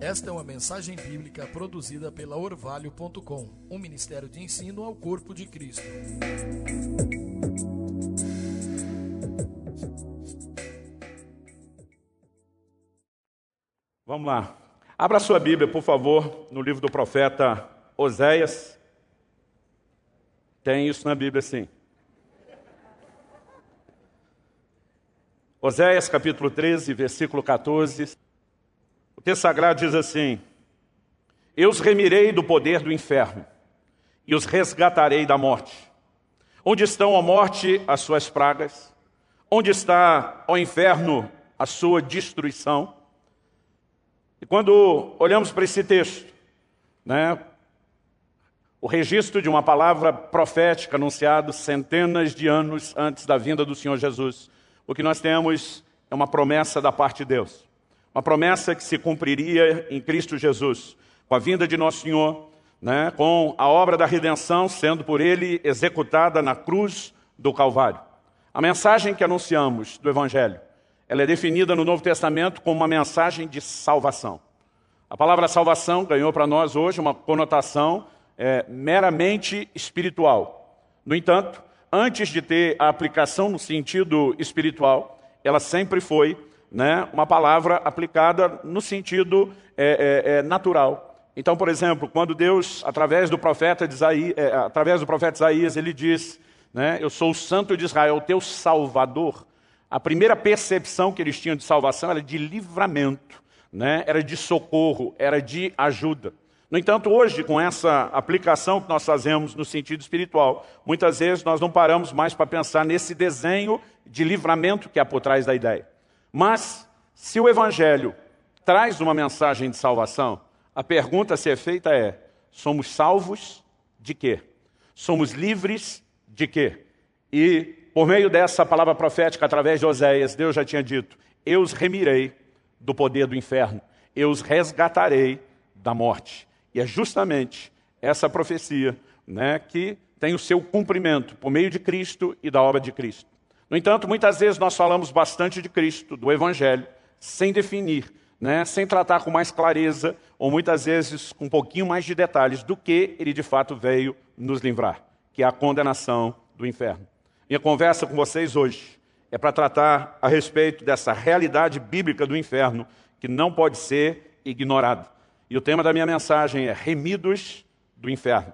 Esta é uma mensagem bíblica produzida pela Orvalho.com, um ministério de ensino ao corpo de Cristo. Vamos lá. Abra sua Bíblia, por favor, no livro do profeta Oséias. Tem isso na Bíblia, sim. Oséias, capítulo 13, versículo 14. O texto sagrado diz assim: Eu os remirei do poder do inferno e os resgatarei da morte. Onde estão, ó morte, as suas pragas? Onde está, ó inferno, a sua destruição? E quando olhamos para esse texto, o registro de uma palavra profética anunciada centenas de anos antes da vinda do Senhor Jesus, o que nós temos é uma promessa da parte de Deus. Uma promessa que se cumpriria em Cristo Jesus, com a vinda de nosso Senhor, com a obra da redenção sendo por Ele executada na cruz do Calvário. A mensagem que anunciamos do Evangelho, ela é definida no Novo Testamento como uma mensagem de salvação. A palavra salvação ganhou para nós hoje uma conotação meramente espiritual. No entanto, antes de ter a aplicação no sentido espiritual, ela sempre foi uma palavra aplicada no sentido natural. Então, por exemplo, quando Deus, através do profeta Isaías, ele diz, eu sou o Santo de Israel, o teu Salvador. A primeira percepção que eles tinham de salvação era de livramento, era de socorro, era de ajuda. No entanto, hoje, com essa aplicação que nós fazemos no sentido espiritual, muitas vezes nós não paramos mais para pensar nesse desenho de livramento que há por trás da ideia. Mas, se o Evangelho traz uma mensagem de salvação, a pergunta a ser feita é: somos salvos de quê? Somos livres de quê? E, por meio dessa palavra profética, através de Oséias, Deus já tinha dito: eu os remirei do poder do inferno, eu os resgatarei da morte. E é justamente essa profecia que tem o seu cumprimento por meio de Cristo e da obra de Cristo. No entanto, muitas vezes nós falamos bastante de Cristo, do Evangelho, sem definir, sem tratar com mais clareza, ou muitas vezes com um pouquinho mais de detalhes do que ele de fato veio nos livrar, que é a condenação do inferno. Minha conversa com vocês hoje é para tratar a respeito dessa realidade bíblica do inferno que não pode ser ignorada. E o tema da minha mensagem é Remidos do Inferno.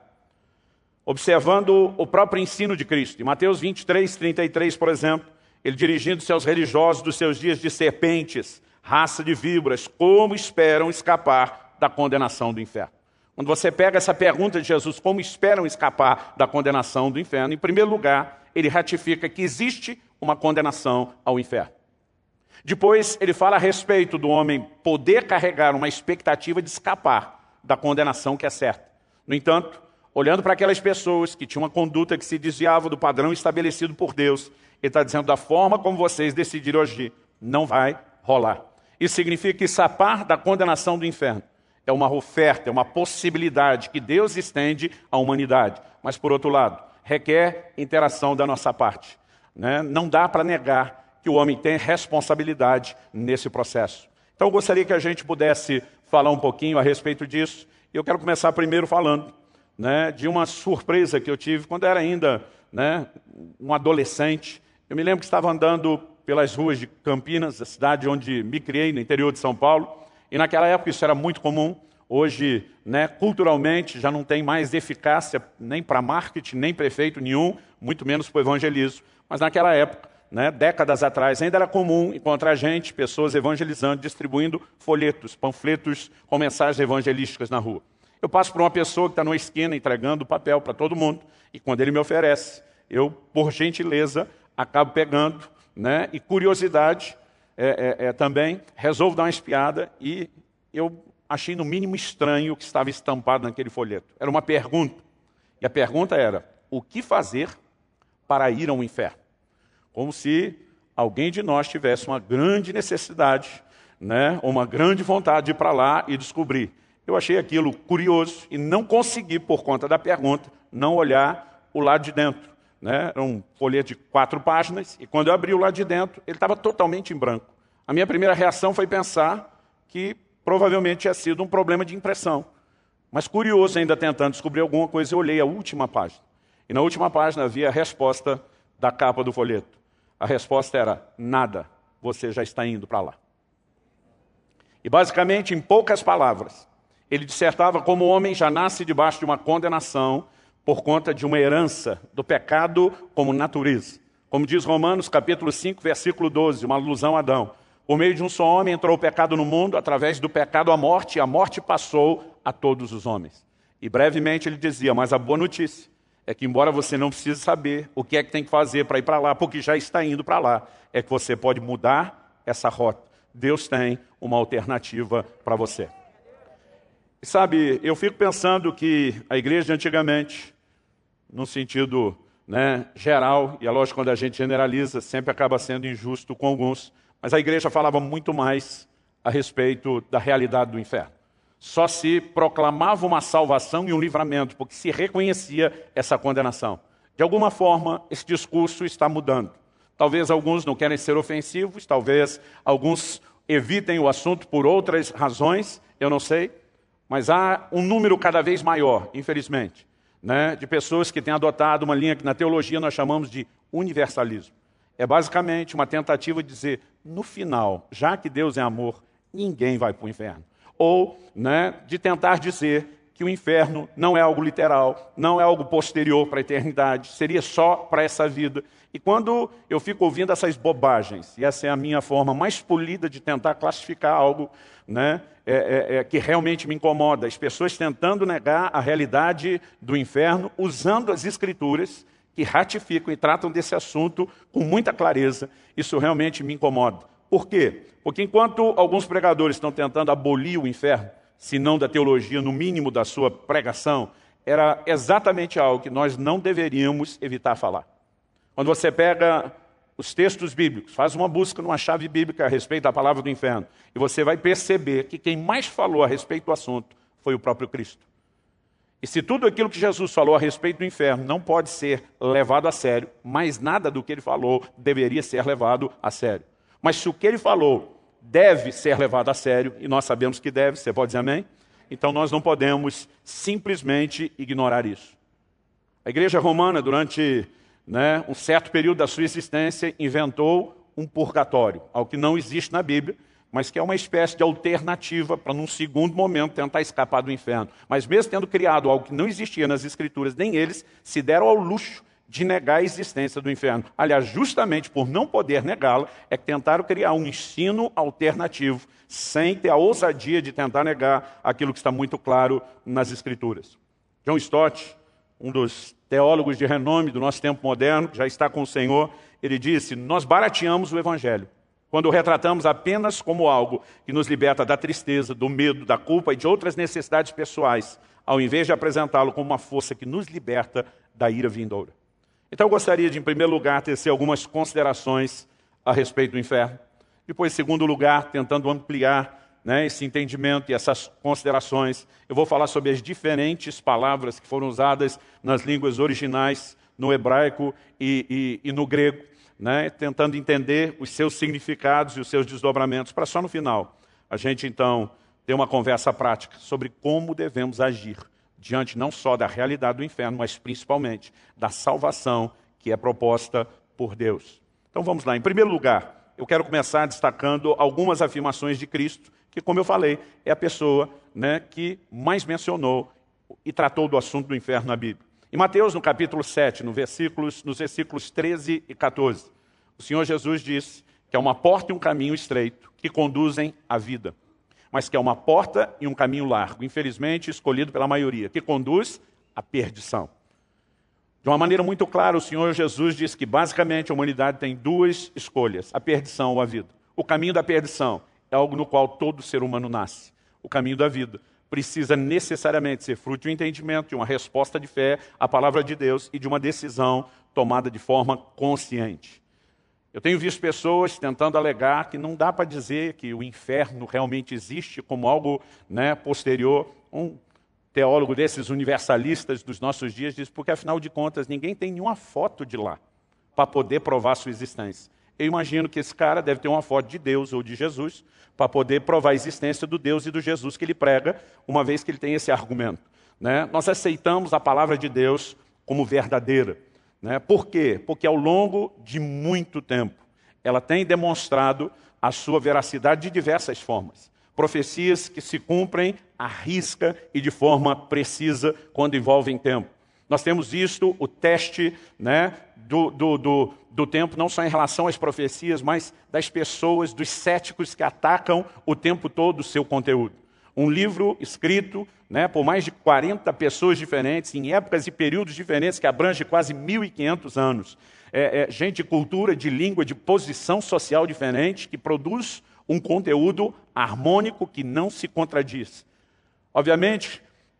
Observando o próprio ensino de Cristo. Em Mateus 23, 33, por exemplo, ele dirigindo-se aos religiosos dos seus dias de serpentes, raça de víboras, como esperam escapar da condenação do inferno? Quando você pega essa pergunta de Jesus, como esperam escapar da condenação do inferno, em primeiro lugar, ele ratifica que existe uma condenação ao inferno. Depois, ele fala a respeito do homem poder carregar uma expectativa de escapar da condenação que é certa. No entanto, olhando para aquelas pessoas que tinham uma conduta que se desviava do padrão estabelecido por Deus, ele está dizendo: da forma como vocês decidiram agir, não vai rolar. Isso significa que escapar da condenação do inferno é uma oferta, é uma possibilidade que Deus estende à humanidade. Mas, por outro lado, requer interação da nossa parte. Não dá para negar que o homem tem responsabilidade nesse processo. Então, eu gostaria que a gente pudesse falar um pouquinho a respeito disso. E eu quero começar primeiro falando de uma surpresa que eu tive quando eu era ainda um adolescente. Eu me lembro que estava andando pelas ruas de Campinas, a cidade onde me criei, no interior de São Paulo, e naquela época isso era muito comum. Hoje, culturalmente, já não tem mais eficácia nem para marketing, nem para efeito nenhum, muito menos para o evangelismo. Mas naquela época, décadas atrás, ainda era comum encontrar gente, pessoas evangelizando, distribuindo folhetos, panfletos com mensagens evangelísticas na rua. Eu passo por uma pessoa que está numa esquina entregando papel para todo mundo, e quando ele me oferece, eu, por gentileza, acabo pegando, e curiosidade também, resolvo dar uma espiada, e eu achei no mínimo estranho o que estava estampado naquele folheto. Era uma pergunta, e a pergunta era: o que fazer para ir ao inferno? Como se alguém de nós tivesse uma grande necessidade, ou uma grande vontade de ir para lá e descobrir. Eu achei aquilo curioso e não consegui, por conta da pergunta, não olhar o lado de dentro. Era um folheto de 4 páginas, e quando eu abri o lado de dentro, ele estava totalmente em branco. A minha primeira reação foi pensar que provavelmente tinha sido um problema de impressão. Mas curioso, ainda tentando descobrir alguma coisa, eu olhei a última página. E na última página havia a resposta da capa do folheto. A resposta era: nada, você já está indo para lá. E basicamente, em poucas palavras, ele dissertava como o homem já nasce debaixo de uma condenação por conta de uma herança do pecado como natureza. Como diz Romanos capítulo 5, versículo 12, uma alusão a Adão. Por meio de um só homem entrou o pecado no mundo, através do pecado a morte, e a morte passou a todos os homens. E brevemente ele dizia: mas a boa notícia é que, embora você não precise saber o que é que tem que fazer para ir para lá, porque já está indo para lá, é que você pode mudar essa rota. Deus tem uma alternativa para você. E sabe, eu fico pensando que a igreja de antigamente, no sentido geral, e é lógico, quando a gente generaliza, sempre acaba sendo injusto com alguns, mas a igreja falava muito mais a respeito da realidade do inferno. Só se proclamava uma salvação e um livramento, porque se reconhecia essa condenação. De alguma forma, esse discurso está mudando. Talvez alguns não querem ser ofensivos, talvez alguns evitem o assunto por outras razões, eu não sei, mas há um número cada vez maior, infelizmente, de pessoas que têm adotado uma linha que na teologia nós chamamos de universalismo. É basicamente uma tentativa de dizer, no final, já que Deus é amor, ninguém vai para o inferno. Ou de tentar dizer que o inferno não é algo literal, não é algo posterior para a eternidade, seria só para essa vida. E quando eu fico ouvindo essas bobagens, e essa é a minha forma mais polida de tentar classificar algo que realmente me incomoda, as pessoas tentando negar a realidade do inferno, usando as escrituras que ratificam e tratam desse assunto com muita clareza, isso realmente me incomoda. Por quê? Porque enquanto alguns pregadores estão tentando abolir o inferno, se não da teologia, no mínimo da sua pregação, era exatamente algo que nós não deveríamos evitar falar. Quando você pega os textos bíblicos, faz uma busca numa chave bíblica a respeito da palavra do inferno, e você vai perceber que quem mais falou a respeito do assunto foi o próprio Cristo. E se tudo aquilo que Jesus falou a respeito do inferno não pode ser levado a sério, mais nada do que ele falou deveria ser levado a sério. Mas se o que ele falou deve ser levado a sério, e nós sabemos que deve, você pode dizer amém? Então nós não podemos simplesmente ignorar isso. A igreja romana, durante um certo período da sua existência, inventou um purgatório, algo que não existe na Bíblia, mas que é uma espécie de alternativa para, num segundo momento, tentar escapar do inferno. Mas mesmo tendo criado algo que não existia nas Escrituras, nem eles se deram ao luxo de negar a existência do inferno. Aliás, justamente por não poder negá-la, é que tentaram criar um ensino alternativo, sem ter a ousadia de tentar negar aquilo que está muito claro nas Escrituras. John Stott, um dos teólogos de renome do nosso tempo moderno, que já está com o Senhor, ele disse: nós barateamos o Evangelho quando o retratamos apenas como algo que nos liberta da tristeza, do medo, da culpa e de outras necessidades pessoais, ao invés de apresentá-lo como uma força que nos liberta da ira vindoura. Então eu gostaria de, em primeiro lugar, tecer algumas considerações a respeito do inferno. Depois, em segundo lugar, tentando ampliar esse entendimento e essas considerações, eu vou falar sobre as diferentes palavras que foram usadas nas línguas originais, no hebraico e no grego, tentando entender os seus significados e os seus desdobramentos, para só no final a gente, então, ter uma conversa prática sobre como devemos agir diante não só da realidade do inferno, mas principalmente da salvação que é proposta por Deus. Então vamos lá. Em primeiro lugar, eu quero começar destacando algumas afirmações de Cristo, que, como eu falei, é a pessoa que mais mencionou e tratou do assunto do inferno na Bíblia. Em Mateus, no capítulo 7, nos versículos 13 e 14, o Senhor Jesus disse que é uma porta e um caminho estreito que conduzem à vida, mas que é uma porta e um caminho largo, infelizmente escolhido pela maioria, que conduz à perdição. De uma maneira muito clara, o Senhor Jesus diz que basicamente a humanidade tem duas escolhas, a perdição ou a vida. O caminho da perdição é algo no qual todo ser humano nasce. O caminho da vida precisa necessariamente ser fruto de um entendimento, de uma resposta de fé à palavra de Deus e de uma decisão tomada de forma consciente. Eu tenho visto pessoas tentando alegar que não dá para dizer que o inferno realmente existe como algo posterior. Um teólogo desses universalistas dos nossos dias diz, porque afinal de contas ninguém tem nenhuma foto de lá para poder provar sua existência. Eu imagino que esse cara deve ter uma foto de Deus ou de Jesus para poder provar a existência do Deus e do Jesus que ele prega, uma vez que ele tem esse argumento. Né? Nós aceitamos a palavra de Deus como verdadeira. Né? Por quê? Porque ao longo de muito tempo, ela tem demonstrado a sua veracidade de diversas formas. Profecias que se cumprem à risca e de forma precisa quando envolvem tempo. Nós temos visto o teste, né, do tempo, não só em relação às profecias, mas das pessoas, dos céticos que atacam o tempo todo o seu conteúdo. Um livro escrito, né, por mais de 40 pessoas diferentes, em épocas e períodos diferentes, que abrange quase 1.500 anos. Gente de cultura, de língua, de posição social diferente, que produz um conteúdo harmônico que não se contradiz. Obviamente,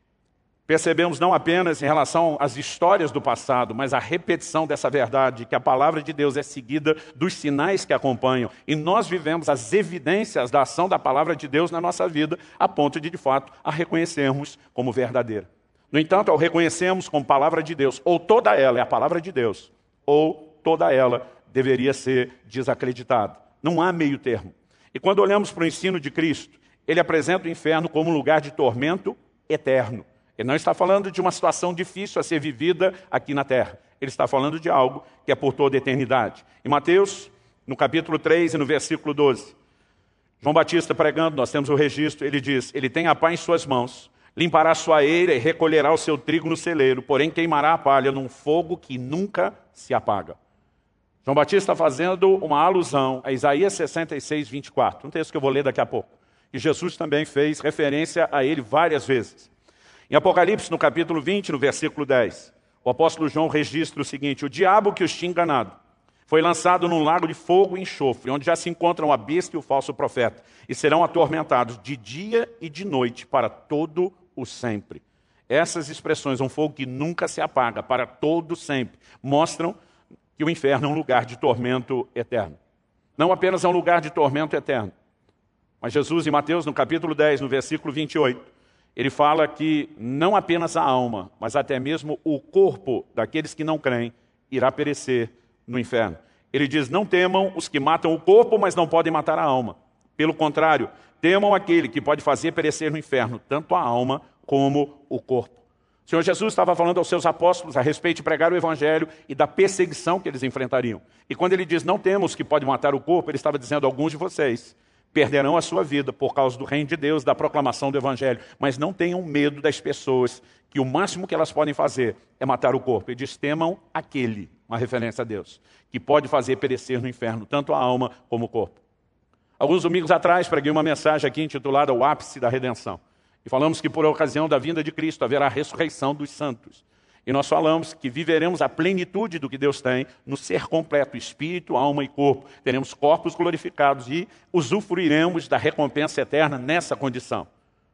percebemos não apenas em relação às histórias do passado, mas a repetição dessa verdade, que a palavra de Deus é seguida dos sinais que acompanham. E nós vivemos as evidências da ação da palavra de Deus na nossa vida, a ponto de fato, a reconhecermos como verdadeira. No entanto, ao reconhecermos como palavra de Deus, ou toda ela é a palavra de Deus, ou toda ela deveria ser desacreditada. Não há meio termo. E quando olhamos para o ensino de Cristo, ele apresenta o inferno como um lugar de tormento eterno. Ele não está falando de uma situação difícil a ser vivida aqui na terra. Ele está falando de algo que é por toda a eternidade. Em Mateus, no capítulo 3 e no versículo 12, João Batista pregando, nós temos o registro, ele diz: ele tem a pá em suas mãos, limpará a sua eira e recolherá o seu trigo no celeiro, porém queimará a palha num fogo que nunca se apaga. João Batista está fazendo uma alusão a Isaías 66, 24, um texto que eu vou ler daqui a pouco. E Jesus também fez referência a ele várias vezes. Em Apocalipse, no capítulo 20, no versículo 10, o apóstolo João registra o seguinte: o diabo que os tinha enganado foi lançado num lago de fogo e enxofre, onde já se encontram a besta e o falso profeta, e serão atormentados de dia e de noite para todo o sempre. Essas expressões, um fogo que nunca se apaga, para todo sempre, mostram que o inferno é um lugar de tormento eterno. Não apenas é um lugar de tormento eterno, mas Jesus, em Mateus, no capítulo 10, no versículo 28, ele fala que não apenas a alma, mas até mesmo o corpo daqueles que não creem irá perecer no inferno. Ele diz: não temam os que matam o corpo, mas não podem matar a alma. Pelo contrário, temam aquele que pode fazer perecer no inferno tanto a alma como o corpo. O Senhor Jesus estava falando aos seus apóstolos a respeito de pregar o evangelho e da perseguição que eles enfrentariam. E quando ele diz: não temos que pode matar o corpo, ele estava dizendo: alguns de vocês perderão a sua vida por causa do reino de Deus, da proclamação do evangelho. Mas não tenham medo das pessoas, que o máximo que elas podem fazer é matar o corpo. Ele diz: temam aquele, uma referência a Deus, que pode fazer perecer no inferno tanto a alma como o corpo. Alguns domingos atrás preguei uma mensagem aqui intitulada O Ápice da Redenção. E falamos que por ocasião da vinda de Cristo haverá a ressurreição dos santos. E nós falamos que viveremos a plenitude do que Deus tem no ser completo, espírito, alma e corpo. Teremos corpos glorificados e usufruiremos da recompensa eterna nessa condição.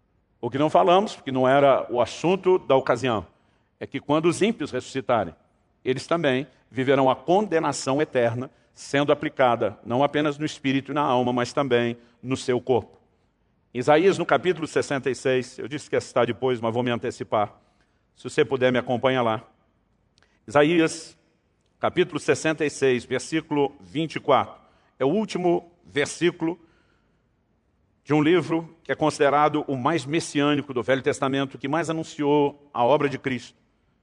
O que não falamos, porque não era o assunto da ocasião, é que quando os ímpios ressuscitarem, eles também viverão a condenação eterna, sendo aplicada não apenas no espírito e na alma, mas também no seu corpo. Isaías, no capítulo 66, eu disse que ia citar depois, mas vou me antecipar. Se você puder, me acompanha lá. Isaías, capítulo 66, versículo 24. É o último versículo de um livro que é considerado o mais messiânico do Velho Testamento, que mais anunciou a obra de Cristo.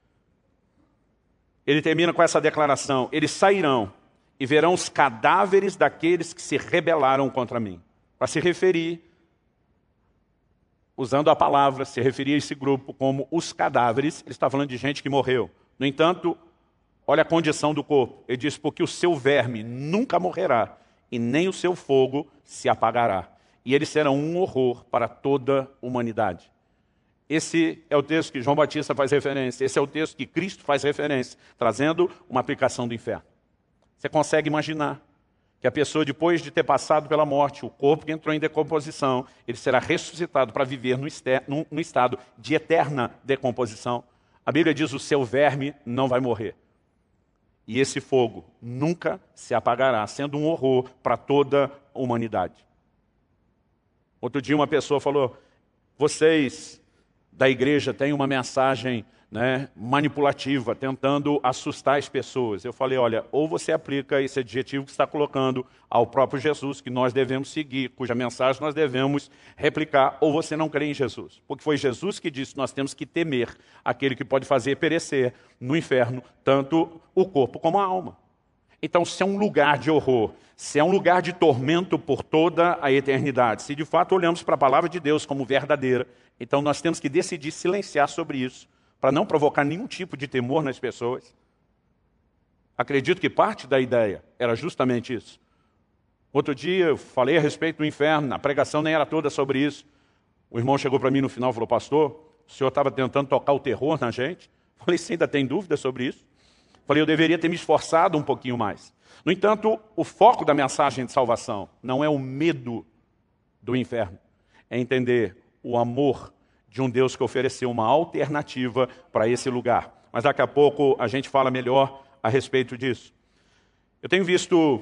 Ele termina com essa declaração: eles sairão e verão os cadáveres daqueles que se rebelaram contra mim. Para se referir, usando a palavra, se referir a esse grupo como os cadáveres, ele está falando de gente que morreu. No entanto, olha a condição do corpo. Ele diz: porque o seu verme nunca morrerá e nem o seu fogo se apagará. E eles serão um horror para toda a humanidade. Esse é o texto que João Batista faz referência. Esse é o texto que Cristo faz referência, trazendo uma aplicação do inferno. Você consegue imaginar que a pessoa, depois de ter passado pela morte, o corpo que entrou em decomposição, ele será ressuscitado para viver no estado de eterna decomposição. A Bíblia diz: o seu verme não vai morrer. E esse fogo nunca se apagará, sendo um horror para toda a humanidade. Outro dia uma pessoa falou: vocês da igreja tem uma mensagem, né, manipulativa, tentando assustar as pessoas. Eu falei, olha, ou você aplica esse adjetivo que está colocando ao próprio Jesus, que nós devemos seguir, cuja mensagem nós devemos replicar, ou você não crê em Jesus. Porque foi Jesus que disse que nós temos que temer aquele que pode fazer perecer no inferno, tanto o corpo como a alma. Então, se é um lugar de horror, se é um lugar de tormento por toda a eternidade, se de fato olhamos para a palavra de Deus como verdadeira, então nós temos que decidir silenciar sobre isso, para não provocar nenhum tipo de temor nas pessoas. Acredito que parte da ideia era justamente isso. Outro dia eu falei a respeito do inferno, a pregação nem era toda sobre isso. O irmão chegou para mim no final e falou, pastor, o senhor estava tentando tocar o terror na gente? Falei, você ainda tem dúvida sobre isso? Falei, eu deveria ter me esforçado um pouquinho mais. No entanto, o foco da mensagem de salvação não é o medo do inferno, é entender o amor de um Deus que ofereceu uma alternativa para esse lugar. Mas daqui a pouco a gente fala melhor a respeito disso. Eu tenho visto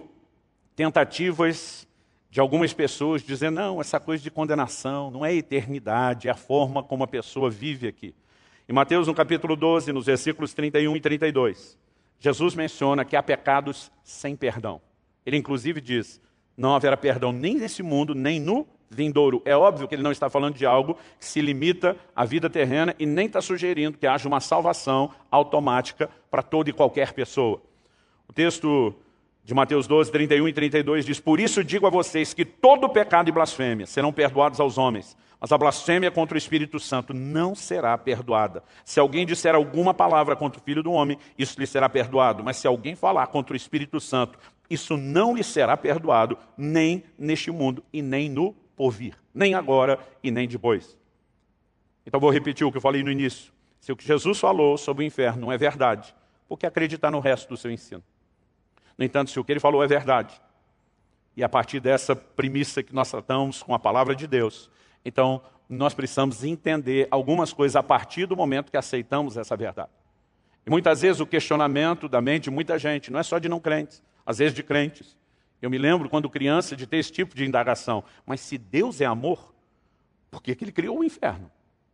tentativas de algumas pessoas dizendo, não, essa coisa de condenação não é eternidade, é a forma como a pessoa vive aqui. Em Mateus, no capítulo 12, nos versículos 31 e 32, Jesus menciona que há pecados sem perdão. Ele inclusive diz, não haverá perdão nem nesse mundo, nem no vindouro. É óbvio que ele não está falando de algo que se limita à vida terrena e nem está sugerindo que haja uma salvação automática para toda e qualquer pessoa. O texto de Mateus 12, 31 e 32 diz, por isso digo a vocês que todo pecado e blasfêmia serão perdoados aos homens, mas a blasfêmia contra o Espírito Santo não será perdoada. Se alguém disser alguma palavra contra o Filho do Homem, isso lhe será perdoado. Mas se alguém falar contra o Espírito Santo, isso não lhe será perdoado, nem neste mundo e nem no porvir, nem agora e nem depois. Então vou repetir o que eu falei no início. Se o que Jesus falou sobre o inferno não é verdade, por que acreditar no resto do seu ensino? No entanto, se o que ele falou é verdade, e a partir dessa premissa que nós tratamos com a palavra de Deus, então nós precisamos entender algumas coisas a partir do momento que aceitamos essa verdade. E muitas vezes o questionamento da mente de muita gente não é só de não crentes, às vezes de crentes. Eu me lembro, quando criança, de ter esse tipo de indagação. Mas se Deus é amor, por que ele criou o inferno?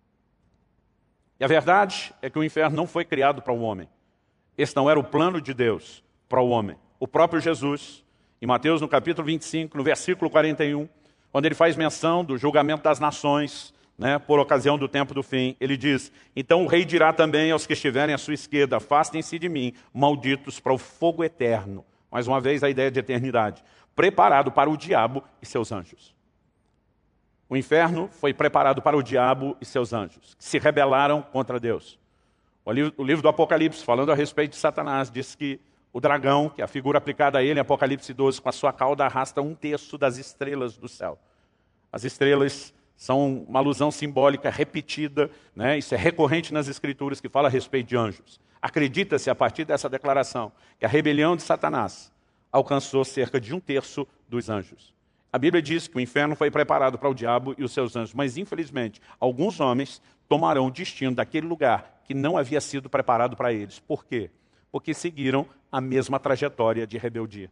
E a verdade é que o inferno não foi criado para o homem. Esse não era o plano de Deus para o homem. O próprio Jesus, em Mateus, no capítulo 25, no versículo 41, quando ele faz menção do julgamento das nações, né, por ocasião do tempo do fim, ele diz, então o rei dirá também aos que estiverem à sua esquerda, afastem-se de mim, malditos, para o fogo eterno. Mais uma vez, a ideia de eternidade. Preparado para o diabo e seus anjos. O inferno foi preparado para o diabo e seus anjos, que se rebelaram contra Deus. O livro do Apocalipse, falando a respeito de Satanás, diz que o dragão, que é a figura aplicada a ele em Apocalipse 12, com a sua cauda arrasta 1/3 das estrelas do céu. As estrelas são uma alusão simbólica repetida, né? Isso é recorrente nas Escrituras, que fala a respeito de anjos. Acredita-se, a partir dessa declaração, que a rebelião de Satanás alcançou cerca de 1/3 dos anjos. A Bíblia diz que o inferno foi preparado para o diabo e os seus anjos, mas infelizmente, alguns homens tomarão o destino daquele lugar que não havia sido preparado para eles. Por quê? Porque seguiram a mesma trajetória de rebeldia.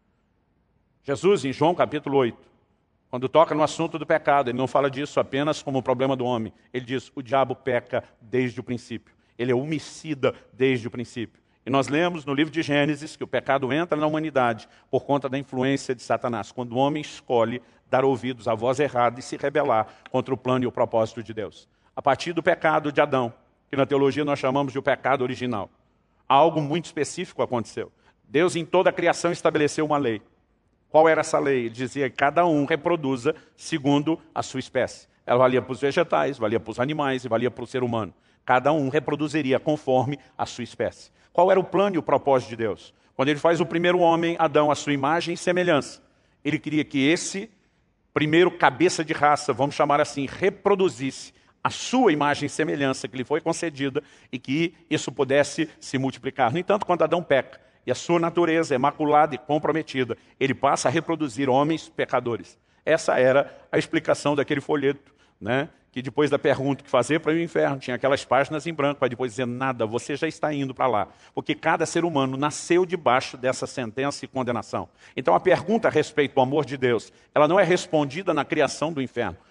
Jesus, em João capítulo 8, quando toca no assunto do pecado, ele não fala disso apenas como o problema do homem. Ele diz, o diabo peca desde o princípio. Ele é homicida desde o princípio. E nós lemos no livro de Gênesis que o pecado entra na humanidade por conta da influência de Satanás, quando o homem escolhe dar ouvidos à voz errada e se rebelar contra o plano e o propósito de Deus. A partir do pecado de Adão, que na teologia nós chamamos de o pecado original, algo muito específico aconteceu. Deus em toda a criação estabeleceu uma lei. Qual era essa lei? Ele dizia que cada um reproduza segundo a sua espécie. Ela valia para os vegetais, valia para os animais e valia para o ser humano. Cada um reproduziria conforme a sua espécie. Qual era o plano e o propósito de Deus? Quando ele faz o primeiro homem, Adão, à sua imagem e semelhança, ele queria que esse primeiro cabeça de raça, vamos chamar assim, reproduzisse a sua imagem e semelhança que lhe foi concedida e que isso pudesse se multiplicar. No entanto, quando Adão peca e a sua natureza é maculada e comprometida, ele passa a reproduzir homens pecadores. Essa era a explicação daquele folheto, né? Que depois da pergunta que fazer para o inferno, tinha aquelas páginas em branco, para depois dizer nada, você já está indo para lá. Porque cada ser humano nasceu debaixo dessa sentença e condenação. Então a pergunta a respeito do amor de Deus, ela não é respondida na criação do inferno.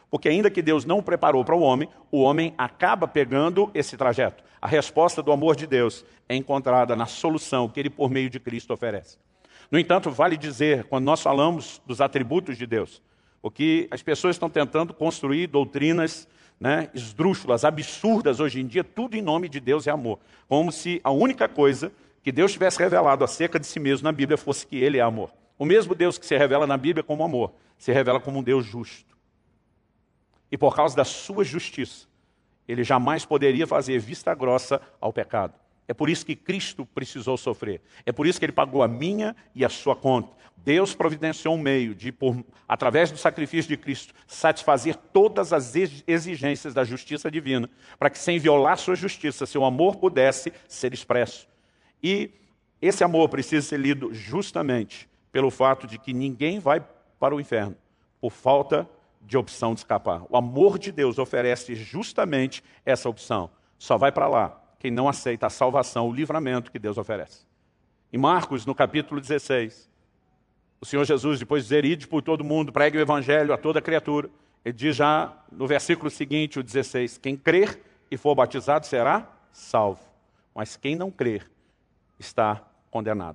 Porque ainda que Deus não o preparou para o homem acaba pegando esse trajeto. A resposta do amor de Deus é encontrada na solução que Ele, por meio de Cristo, oferece. No entanto, vale dizer, quando nós falamos dos atributos de Deus, o que as pessoas estão tentando construir doutrinas, né, esdrúxulas, absurdas hoje em dia, tudo em nome de Deus é amor. Como se a única coisa que Deus tivesse revelado acerca de si mesmo na Bíblia fosse que Ele é amor. O mesmo Deus que se revela na Bíblia como amor, se revela como um Deus justo. E por causa da sua justiça, Ele jamais poderia fazer vista grossa ao pecado. É por isso que Cristo precisou sofrer. É por isso que Ele pagou a minha e a sua conta. Deus providenciou um meio de, através do sacrifício de Cristo, satisfazer todas as exigências da justiça divina, para que, sem violar sua justiça, seu amor pudesse ser expresso. E esse amor precisa ser lido justamente pelo fato de que ninguém vai para o inferno por falta de opção de escapar. O amor de Deus oferece justamente essa opção. Só vai para lá quem não aceita a salvação, o livramento que Deus oferece. Em Marcos, no capítulo 16, o Senhor Jesus, depois de dizer, ide por todo mundo, pregue o evangelho a toda criatura, Ele diz já no versículo seguinte, o 16, quem crer e for batizado será salvo, mas quem não crer está condenado.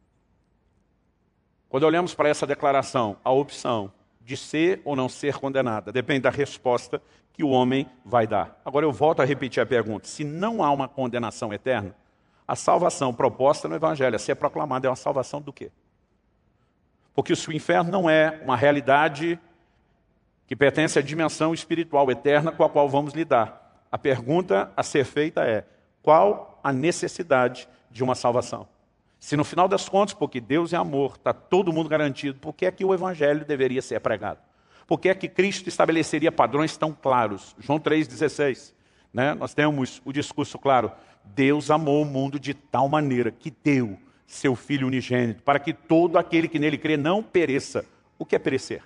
Quando olhamos para essa declaração, a opção de ser ou não ser condenada depende da resposta que o homem vai dar. Agora eu volto a repetir a pergunta. Se não há uma condenação eterna, a salvação proposta no Evangelho a ser proclamada é uma salvação do quê? Porque se o inferno não é uma realidade que pertence à dimensão espiritual eterna com a qual vamos lidar, a pergunta a ser feita é, qual a necessidade de uma salvação? Se no final das contas, porque Deus é amor, está todo mundo garantido, por que é que o Evangelho deveria ser pregado? Por que é que Cristo estabeleceria padrões tão claros? João 3,16, né? Nós temos o discurso claro. Deus amou o mundo de tal maneira que deu seu Filho unigênito, para que todo aquele que nele crê não pereça. O que é perecer?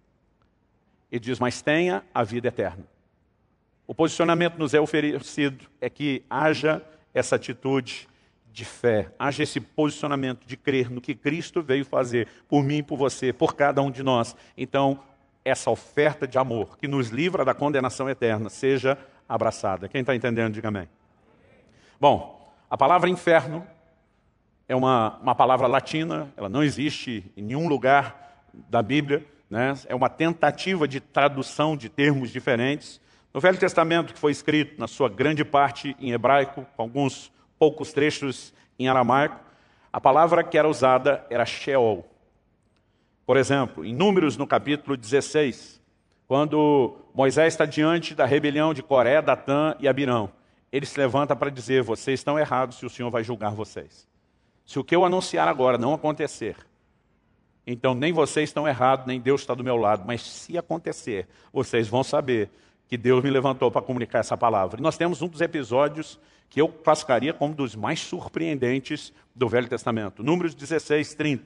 Ele diz, mas tenha a vida eterna. O posicionamento nos é oferecido é que haja essa atitude de fé, haja esse posicionamento de crer no que Cristo veio fazer por mim, por você, por cada um de nós. Então, essa oferta de amor que nos livra da condenação eterna seja abraçada. Quem está entendendo, diga amém. Bom, a palavra inferno é uma palavra latina, ela não existe em nenhum lugar da Bíblia, né? É uma tentativa de tradução de termos diferentes. No Velho Testamento, que foi escrito na sua grande parte em hebraico, com alguns poucos trechos em aramaico, a palavra que era usada era Sheol. Por exemplo, em Números, no capítulo 16, quando Moisés está diante da rebelião de Coré, Datã e Abirão, ele se levanta para dizer, vocês estão errados e o Senhor vai julgar vocês. Se o que eu anunciar agora não acontecer, então nem vocês estão errados, nem Deus está do meu lado, mas se acontecer, vocês vão saber que Deus me levantou para comunicar essa palavra. E nós temos um dos episódios que eu classificaria como dos mais surpreendentes do Velho Testamento. Números 16, 30.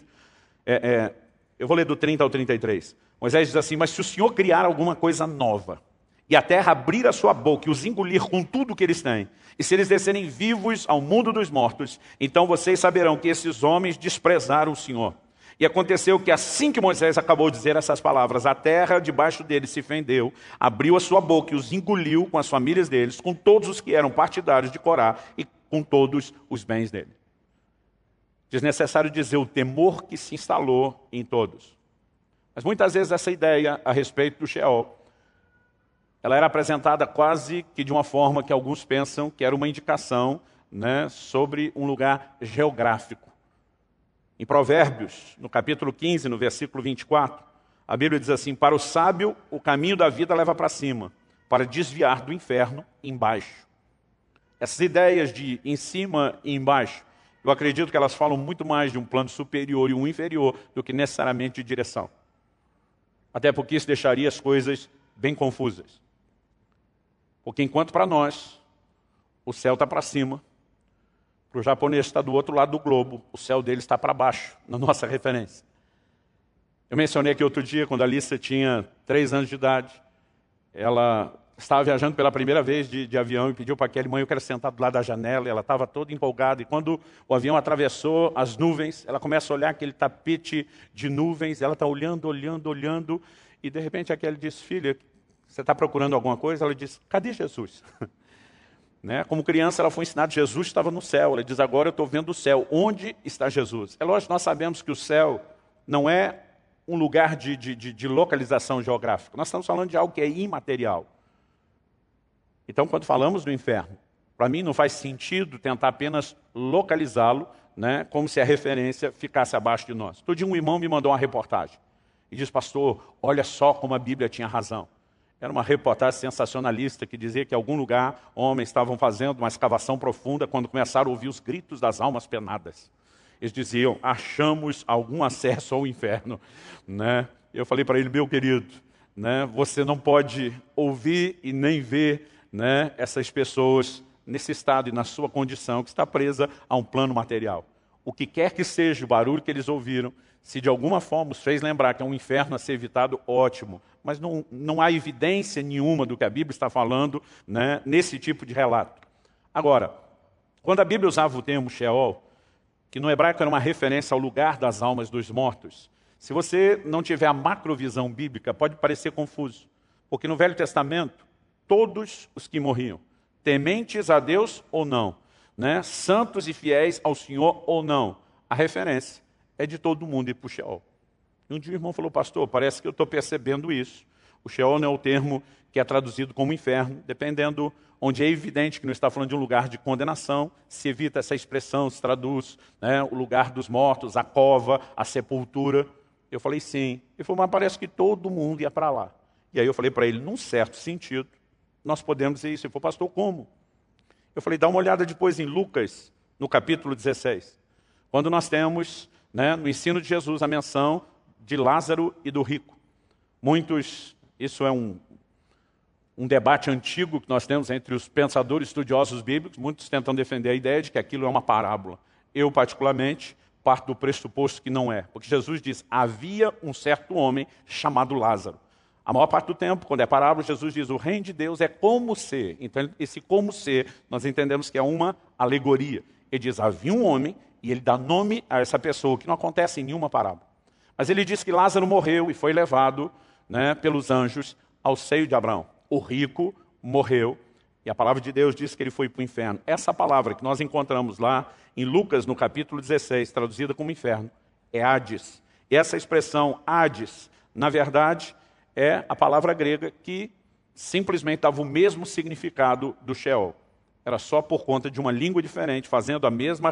Eu vou ler do 30 ao 33. Moisés diz assim, mas se o Senhor criar alguma coisa nova, e a terra abrir a sua boca e os engolir com tudo que eles têm, e se eles descerem vivos ao mundo dos mortos, então vocês saberão que esses homens desprezaram o Senhor. E aconteceu que assim que Moisés acabou de dizer essas palavras, a terra debaixo deles se fendeu, abriu a sua boca e os engoliu com as famílias deles, com todos os que eram partidários de Corá e com todos os bens dele. Desnecessário dizer o temor que se instalou em todos. Mas muitas vezes essa ideia a respeito do Sheol, ela era apresentada quase que de uma forma que alguns pensam que era uma indicação, né, sobre um lugar geográfico. Em Provérbios, no capítulo 15, no versículo 24, a Bíblia diz assim, para o sábio, o caminho da vida leva para cima, para desviar do inferno embaixo. Essas ideias de em cima e embaixo, eu acredito que elas falam muito mais de um plano superior e um inferior do que necessariamente de direção. Até porque isso deixaria as coisas bem confusas. Porque enquanto para nós, o céu está para cima, para o japonês está do outro lado do globo, o céu dele está para baixo, na nossa referência. Eu mencionei aqui outro dia, quando a Alissa tinha 3 anos de idade, ela estava viajando pela primeira vez de avião e pediu para aquela mãe, eu quero sentar do lado da janela, e ela estava toda empolgada, e quando o avião atravessou as nuvens, ela começa a olhar aquele tapete de nuvens, ela está olhando, e de repente a Kelly diz, filha, Você está procurando alguma coisa? Ela diz, cadê Jesus? Né? Como criança, ela foi ensinada, Jesus estava no céu. Ela diz, agora eu estou vendo o céu. Onde está Jesus? É lógico, nós sabemos que o céu não é um lugar de localização geográfica. Nós estamos falando de algo que é imaterial. Então, quando falamos do inferno, para mim não faz sentido tentar apenas localizá-lo, né, como se a referência ficasse abaixo de nós. Todo dia um irmão me mandou uma reportagem e diz, pastor, olha só como a Bíblia tinha razão. Era uma reportagem sensacionalista que dizia que em algum lugar homens estavam fazendo uma escavação profunda quando começaram a ouvir os gritos das almas penadas. Eles diziam, achamos algum acesso ao inferno. Né? Eu falei para ele, meu querido, né, você não pode ouvir e nem ver, né, essas pessoas nesse estado e na sua condição que está presa a um plano material. O que quer que seja o barulho que eles ouviram, se de alguma forma os fez lembrar que é um inferno a ser evitado, ótimo. Mas não há evidência nenhuma do que a Bíblia está falando, né, nesse tipo de relato. Agora, quando a Bíblia usava o termo Sheol, que no hebraico era uma referência ao lugar das almas dos mortos, se você não tiver a macrovisão bíblica, pode parecer confuso. Porque no Velho Testamento, todos os que morriam, tementes a Deus ou não, né, santos e fiéis ao Senhor ou não, a referência é de todo mundo ir para o Sheol. E um dia o irmão falou, pastor, parece que eu estou percebendo isso. O Sheol não é o termo que é traduzido como inferno, dependendo onde é evidente que não está falando de um lugar de condenação, se evita essa expressão, se traduz, né, o lugar dos mortos, a cova, a sepultura. Eu falei, sim. Ele falou, mas parece que todo mundo ia para lá. E aí eu falei para ele, num certo sentido, nós podemos dizer isso. Ele falou, pastor, como? Eu falei, dá uma olhada depois em Lucas, no capítulo 16, quando nós temos, né, no ensino de Jesus, a menção de Lázaro e do rico. Isso é um debate antigo que nós temos entre os pensadores estudiosos bíblicos, muitos tentam defender a ideia de que aquilo é uma parábola. Eu, particularmente, parto do pressuposto que não é, porque Jesus diz, havia um certo homem chamado Lázaro. A maior parte do tempo, quando é parábola, Jesus diz, o reino de Deus é como ser. Então, esse como ser, nós entendemos que é uma alegoria. Ele diz, havia um homem, e ele dá nome a essa pessoa, que não acontece em nenhuma parábola. Mas ele diz que Lázaro morreu e foi levado, né, pelos anjos ao seio de Abraão. O rico morreu, e a palavra de Deus diz que ele foi para o inferno. Essa palavra que nós encontramos lá em Lucas, no capítulo 16, traduzida como inferno, é Hades. E essa expressão Hades, na verdade, é a palavra grega que simplesmente dava o mesmo significado do Sheol. Era só por conta de uma língua diferente, fazendo a mesma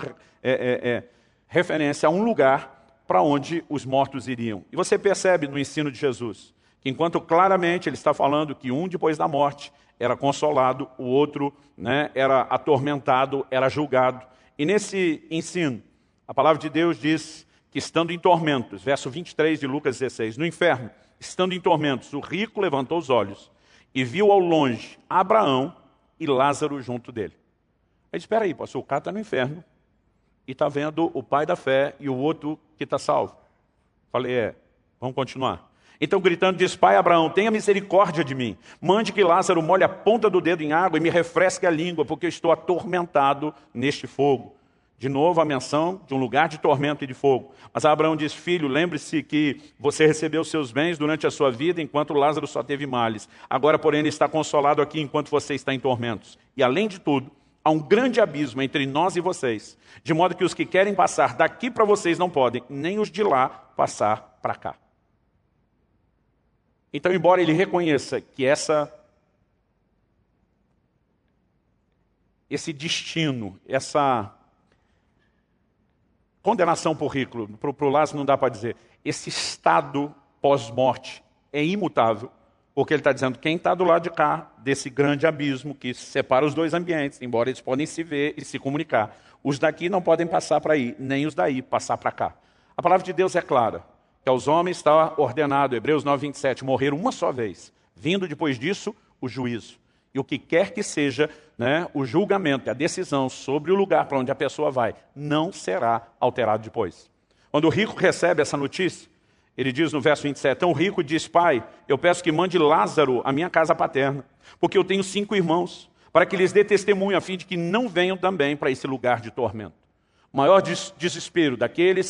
referência a um lugar para onde os mortos iriam. E você percebe no ensino de Jesus, que enquanto claramente ele está falando que um depois da morte era consolado, o outro, né, era atormentado, era julgado. E nesse ensino, a palavra de Deus diz que estando em tormentos, verso 23 de Lucas 16, no inferno, estando em tormentos, o rico levantou os olhos e viu ao longe Abraão e Lázaro junto dele. Aí disse, espera aí, pastor, o cara está no inferno e está vendo o pai da fé e o outro que está salvo. Falei, vamos continuar. Então, gritando, diz, pai Abraão, tenha misericórdia de mim. Mande que Lázaro molhe a ponta do dedo em água e me refresque a língua, porque eu estou atormentado neste fogo. De novo, a menção de um lugar de tormento e de fogo. Mas Abraão diz, filho, lembre-se que você recebeu seus bens durante a sua vida, enquanto Lázaro só teve males. Agora, porém, ele está consolado aqui enquanto você está em tormentos. E, além de tudo, há um grande abismo entre nós e vocês, de modo que os que querem passar daqui para vocês não podem, nem os de lá passar para cá. Então, embora ele reconheça que esse destino, essa condenação por rico, para o Lázaro não dá para dizer, esse estado pós-morte é imutável, porque ele está dizendo, quem está do lado de cá, desse grande abismo que separa os dois ambientes, embora eles podem se ver e se comunicar, os daqui não podem passar para aí, nem os daí passar para cá. A palavra de Deus é clara, que aos homens está ordenado, Hebreus 9:27, morrer uma só vez, vindo depois disso o juízo. E o que quer que seja, né, o julgamento, a decisão sobre o lugar para onde a pessoa vai, não será alterado depois. Quando o rico recebe essa notícia, ele diz no verso 27, então o rico diz, pai, eu peço que mande Lázaro à minha casa paterna, porque eu tenho 5 irmãos, para que lhes dê testemunho, a fim de que não venham também para esse lugar de tormento. O maior desespero daqueles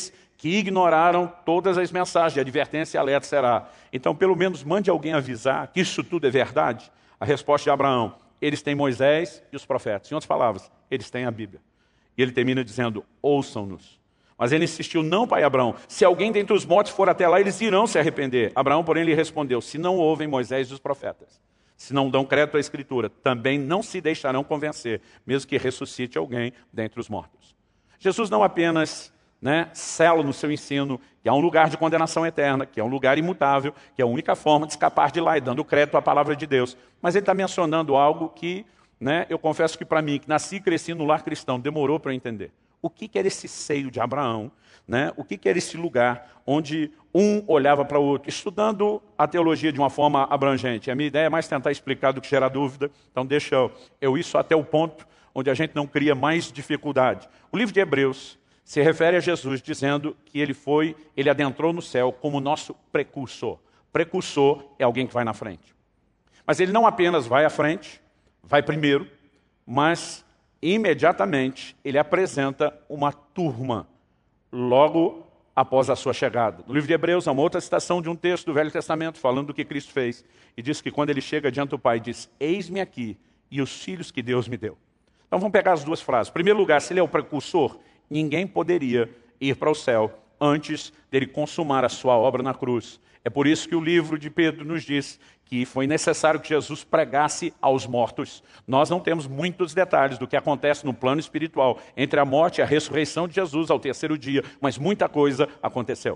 que ignoraram todas as mensagens de advertência e alerta será. Então, pelo menos, mande alguém avisar que isso tudo é verdade. A resposta de Abraão: eles têm Moisés e os profetas. Em outras palavras, eles têm a Bíblia. E ele termina dizendo: ouçam-nos. Mas ele insistiu: não, pai Abraão, se alguém dentre os mortos for até lá, eles irão se arrepender. Abraão, porém, lhe respondeu: se não ouvem Moisés e os profetas, se não dão crédito à Escritura, também não se deixarão convencer, mesmo que ressuscite alguém dentre os mortos. Jesus não apenas sela no seu ensino que há um lugar de condenação eterna, que é um lugar imutável, que é a única forma de escapar de lá e dando crédito à palavra de Deus. Mas ele está mencionando algo que, eu confesso que para mim, que nasci e cresci no lar cristão, demorou para eu entender. O que era esse seio de Abraão? O que era esse lugar onde um olhava para o outro? Estudando a teologia de uma forma abrangente. A minha ideia é mais tentar explicar do que gerar dúvida. Então deixa eu ir só até o ponto onde a gente não cria mais dificuldade. O livro de Hebreus se refere a Jesus dizendo que ele adentrou no céu como nosso precursor. Precursor é alguém que vai na frente. Mas ele não apenas vai à frente, vai primeiro, mas imediatamente ele apresenta uma turma logo após a sua chegada. No livro de Hebreus há uma outra citação de um texto do Velho Testamento falando do que Cristo fez. E diz que quando ele chega diante do Pai, diz: eis-me aqui e os filhos que Deus me deu. Então vamos pegar as duas frases. Em primeiro lugar, se ele é o precursor, ninguém poderia ir para o céu antes dele consumar a sua obra na cruz. É por isso que o livro de Pedro nos diz que foi necessário que Jesus pregasse aos mortos. Nós não temos muitos detalhes do que acontece no plano espiritual entre a morte e a ressurreição de Jesus ao terceiro dia, mas muita coisa aconteceu.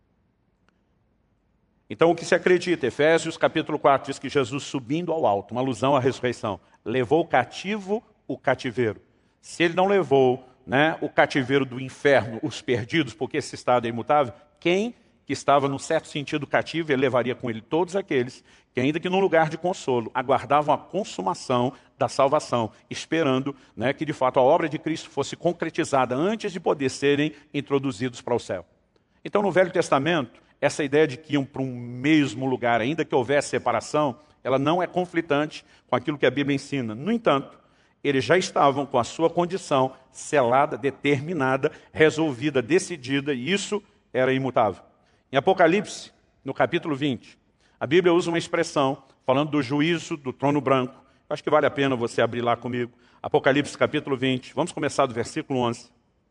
Então o que se acredita? Efésios capítulo 4 diz que Jesus, subindo ao alto, uma alusão à ressurreição, levou cativo o cativeiro. Se ele não levou o cativeiro do inferno, os perdidos, porque esse estado é imutável, quem que estava, num certo sentido, cativo, ele levaria com ele todos aqueles que, ainda que num lugar de consolo, aguardavam a consumação da salvação, esperando que, de fato, a obra de Cristo fosse concretizada antes de poder serem introduzidos para o céu. Então, no Velho Testamento, essa ideia de que iam para um mesmo lugar, ainda que houvesse separação, ela não é conflitante com aquilo que a Bíblia ensina. No entanto, eles já estavam com a sua condição selada, determinada, resolvida, decidida, e isso era imutável. Em Apocalipse, no capítulo 20, a Bíblia usa uma expressão falando do juízo do trono branco. Acho que vale a pena você abrir lá comigo. Apocalipse, capítulo 20. Vamos começar do versículo 11.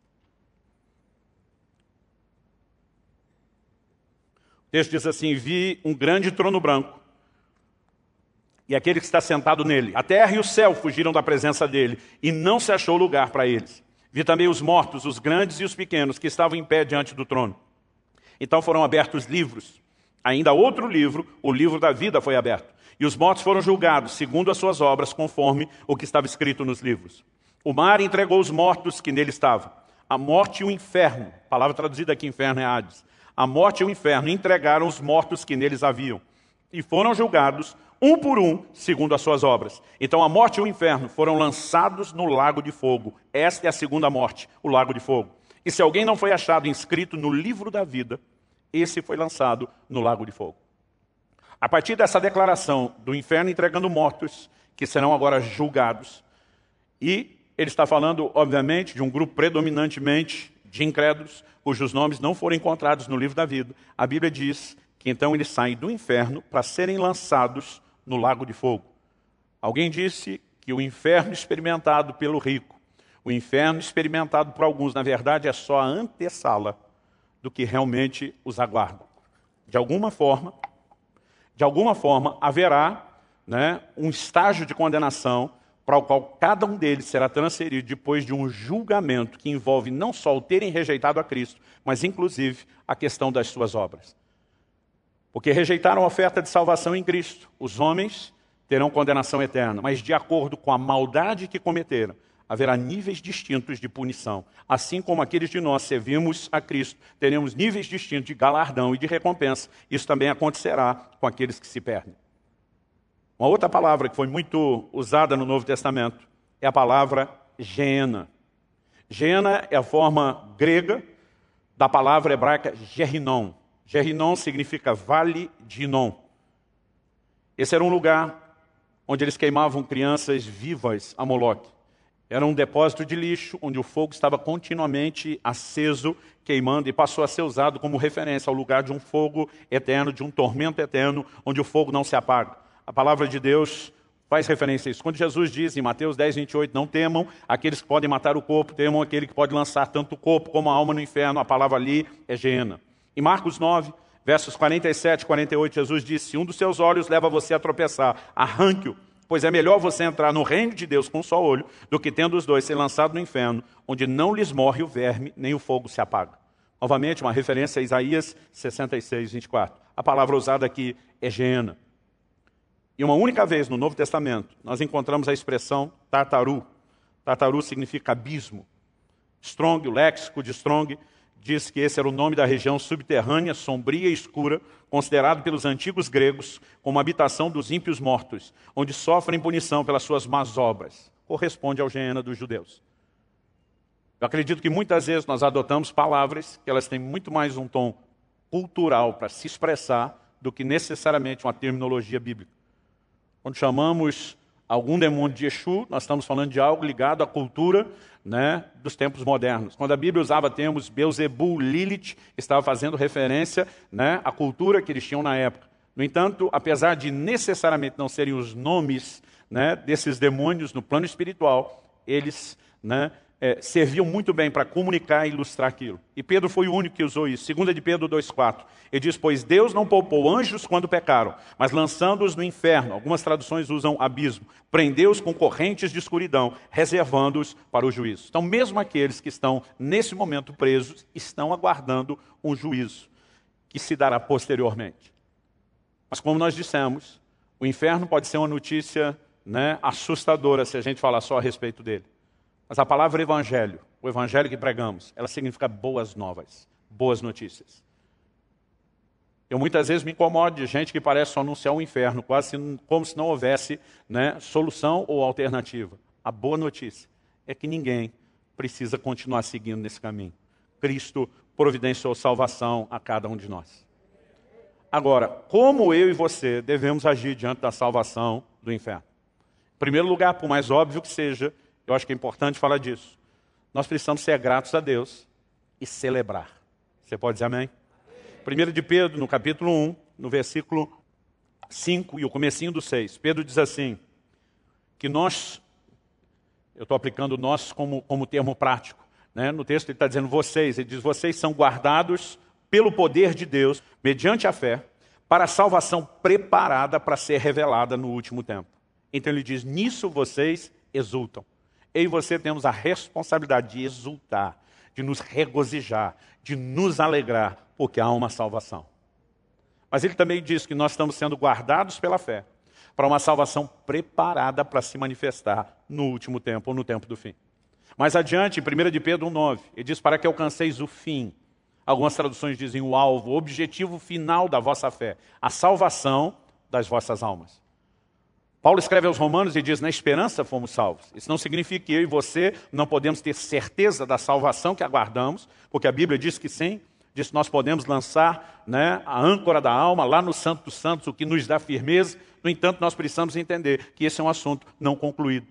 O texto diz assim: vi um grande trono branco, e aquele que está sentado nele. A terra e o céu fugiram da presença dele, e não se achou lugar para eles. Vi também os mortos, os grandes e os pequenos, que estavam em pé diante do trono. Então foram abertos livros. Ainda outro livro, o livro da vida, foi aberto. E os mortos foram julgados, segundo as suas obras, conforme o que estava escrito nos livros. O mar entregou os mortos que nele estavam. A morte e o inferno, a palavra traduzida aqui, inferno é Hades. A morte e o inferno entregaram os mortos que neles haviam. E foram julgados, um por um, segundo as suas obras. Então a morte e o inferno foram lançados no lago de fogo. Esta é a segunda morte, o lago de fogo. E se alguém não foi achado inscrito no livro da vida, esse foi lançado no lago de fogo. A partir dessa declaração do inferno entregando mortos, que serão agora julgados, e ele está falando, obviamente, de um grupo predominantemente de incrédulos, cujos nomes não foram encontrados no livro da vida. A Bíblia diz que então eles saem do inferno para serem lançados no lago de fogo. Alguém disse que o inferno experimentado pelo rico, o inferno experimentado por alguns, na verdade, é só a antessala do que realmente os aguarda. De alguma forma haverá um estágio de condenação para o qual cada um deles será transferido depois de um julgamento que envolve não só o terem rejeitado a Cristo, mas inclusive a questão das suas obras. Porque rejeitaram a oferta de salvação em Cristo. Os homens terão condenação eterna, mas de acordo com a maldade que cometeram, haverá níveis distintos de punição. Assim como aqueles de nós servimos a Cristo, teremos níveis distintos de galardão e de recompensa. Isso também acontecerá com aqueles que se perdem. Uma outra palavra que foi muito usada no Novo Testamento é a palavra Geena. Geena é a forma grega da palavra hebraica Gehinom. Gehinom significa Vale de Inom. Esse era um lugar onde eles queimavam crianças vivas a Moloque. Era um depósito de lixo, onde o fogo estava continuamente aceso, queimando, e passou a ser usado como referência ao lugar de um fogo eterno, de um tormento eterno, onde o fogo não se apaga. A palavra de Deus faz referência a isso. Quando Jesus diz em Mateus 10, 28, não temam aqueles que podem matar o corpo, temam aquele que pode lançar tanto o corpo como a alma no inferno, a palavra ali é Geena. Em Marcos 9, versos 47 e 48, Jesus disse, se um dos seus olhos leva você a tropeçar, arranque-o, pois é melhor você entrar no reino de Deus com um só olho, do que tendo os dois ser lançado no inferno, onde não lhes morre o verme, nem o fogo se apaga. Novamente, uma referência a Isaías 66, 24. A palavra usada aqui é Geena. E uma única vez no Novo Testamento, nós encontramos a expressão Tartaru. Tartaru significa abismo. Strong, o léxico de Strong, diz que esse era o nome da região subterrânea, sombria e escura, considerado pelos antigos gregos como habitação dos ímpios mortos, onde sofrem punição pelas suas más obras. Corresponde ao Geena dos judeus. Eu acredito que muitas vezes nós adotamos palavras que elas têm muito mais um tom cultural para se expressar do que necessariamente uma terminologia bíblica. Quando chamamos algum demônio de Exu, nós estamos falando de algo ligado à cultura, né, dos tempos modernos. Quando a Bíblia usava termos Beelzebul, Lilith, estava fazendo referência, né, à cultura que eles tinham na época. No entanto, apesar de necessariamente não serem os nomes, né, desses demônios no plano espiritual, eles, né, serviam muito bem para comunicar e ilustrar aquilo. E Pedro foi o único que usou isso. 2 de Pedro 2,4. Ele diz, pois Deus não poupou anjos quando pecaram, mas lançando-os no inferno, algumas traduções usam abismo, prendeu-os com correntes de escuridão, reservando-os para o juízo. Então, mesmo aqueles que estão nesse momento presos, estão aguardando um juízo que se dará posteriormente. Mas como nós dissemos, o inferno pode ser uma notícia, né, assustadora se a gente falar só a respeito dele. Mas a palavra evangelho, o evangelho que pregamos, ela significa boas novas, boas notícias. Eu muitas vezes me incomodo de gente que parece só anunciar o inferno, quase como se não houvesse, né, solução ou alternativa. A boa notícia é que ninguém precisa continuar seguindo nesse caminho. Cristo providenciou salvação a cada um de nós. Agora, como eu e você devemos agir diante da salvação do inferno? Em primeiro lugar, por mais óbvio que seja, eu acho que é importante falar disso. Nós precisamos ser gratos a Deus e celebrar. Você pode dizer amém? 1 de Pedro, no capítulo 1, no versículo 5 e o comecinho do 6. Pedro diz assim, que nós, eu estou aplicando nós como termo prático, né? No texto ele está dizendo vocês, ele diz, vocês são guardados pelo poder de Deus, mediante a fé, para a salvação preparada para ser revelada no último tempo. Então ele diz, nisso vocês exultam. Eu e você temos a responsabilidade de exultar, de nos regozijar, de nos alegrar, porque há uma salvação. Mas ele também diz que nós estamos sendo guardados pela fé, para uma salvação preparada para se manifestar no último tempo, ou no tempo do fim. Mais adiante, em 1 de Pedro 1,9, ele diz, para que alcanceis o fim. Algumas traduções dizem o alvo, o objetivo final da vossa fé, a salvação das vossas almas. Paulo escreve aos Romanos e diz, na esperança fomos salvos. Isso não significa que eu e você não podemos ter certeza da salvação que aguardamos, porque a Bíblia diz que sim, diz que nós podemos lançar, né, a âncora da alma lá no Santo dos Santos, o que nos dá firmeza. No entanto, nós precisamos entender que esse é um assunto não concluído.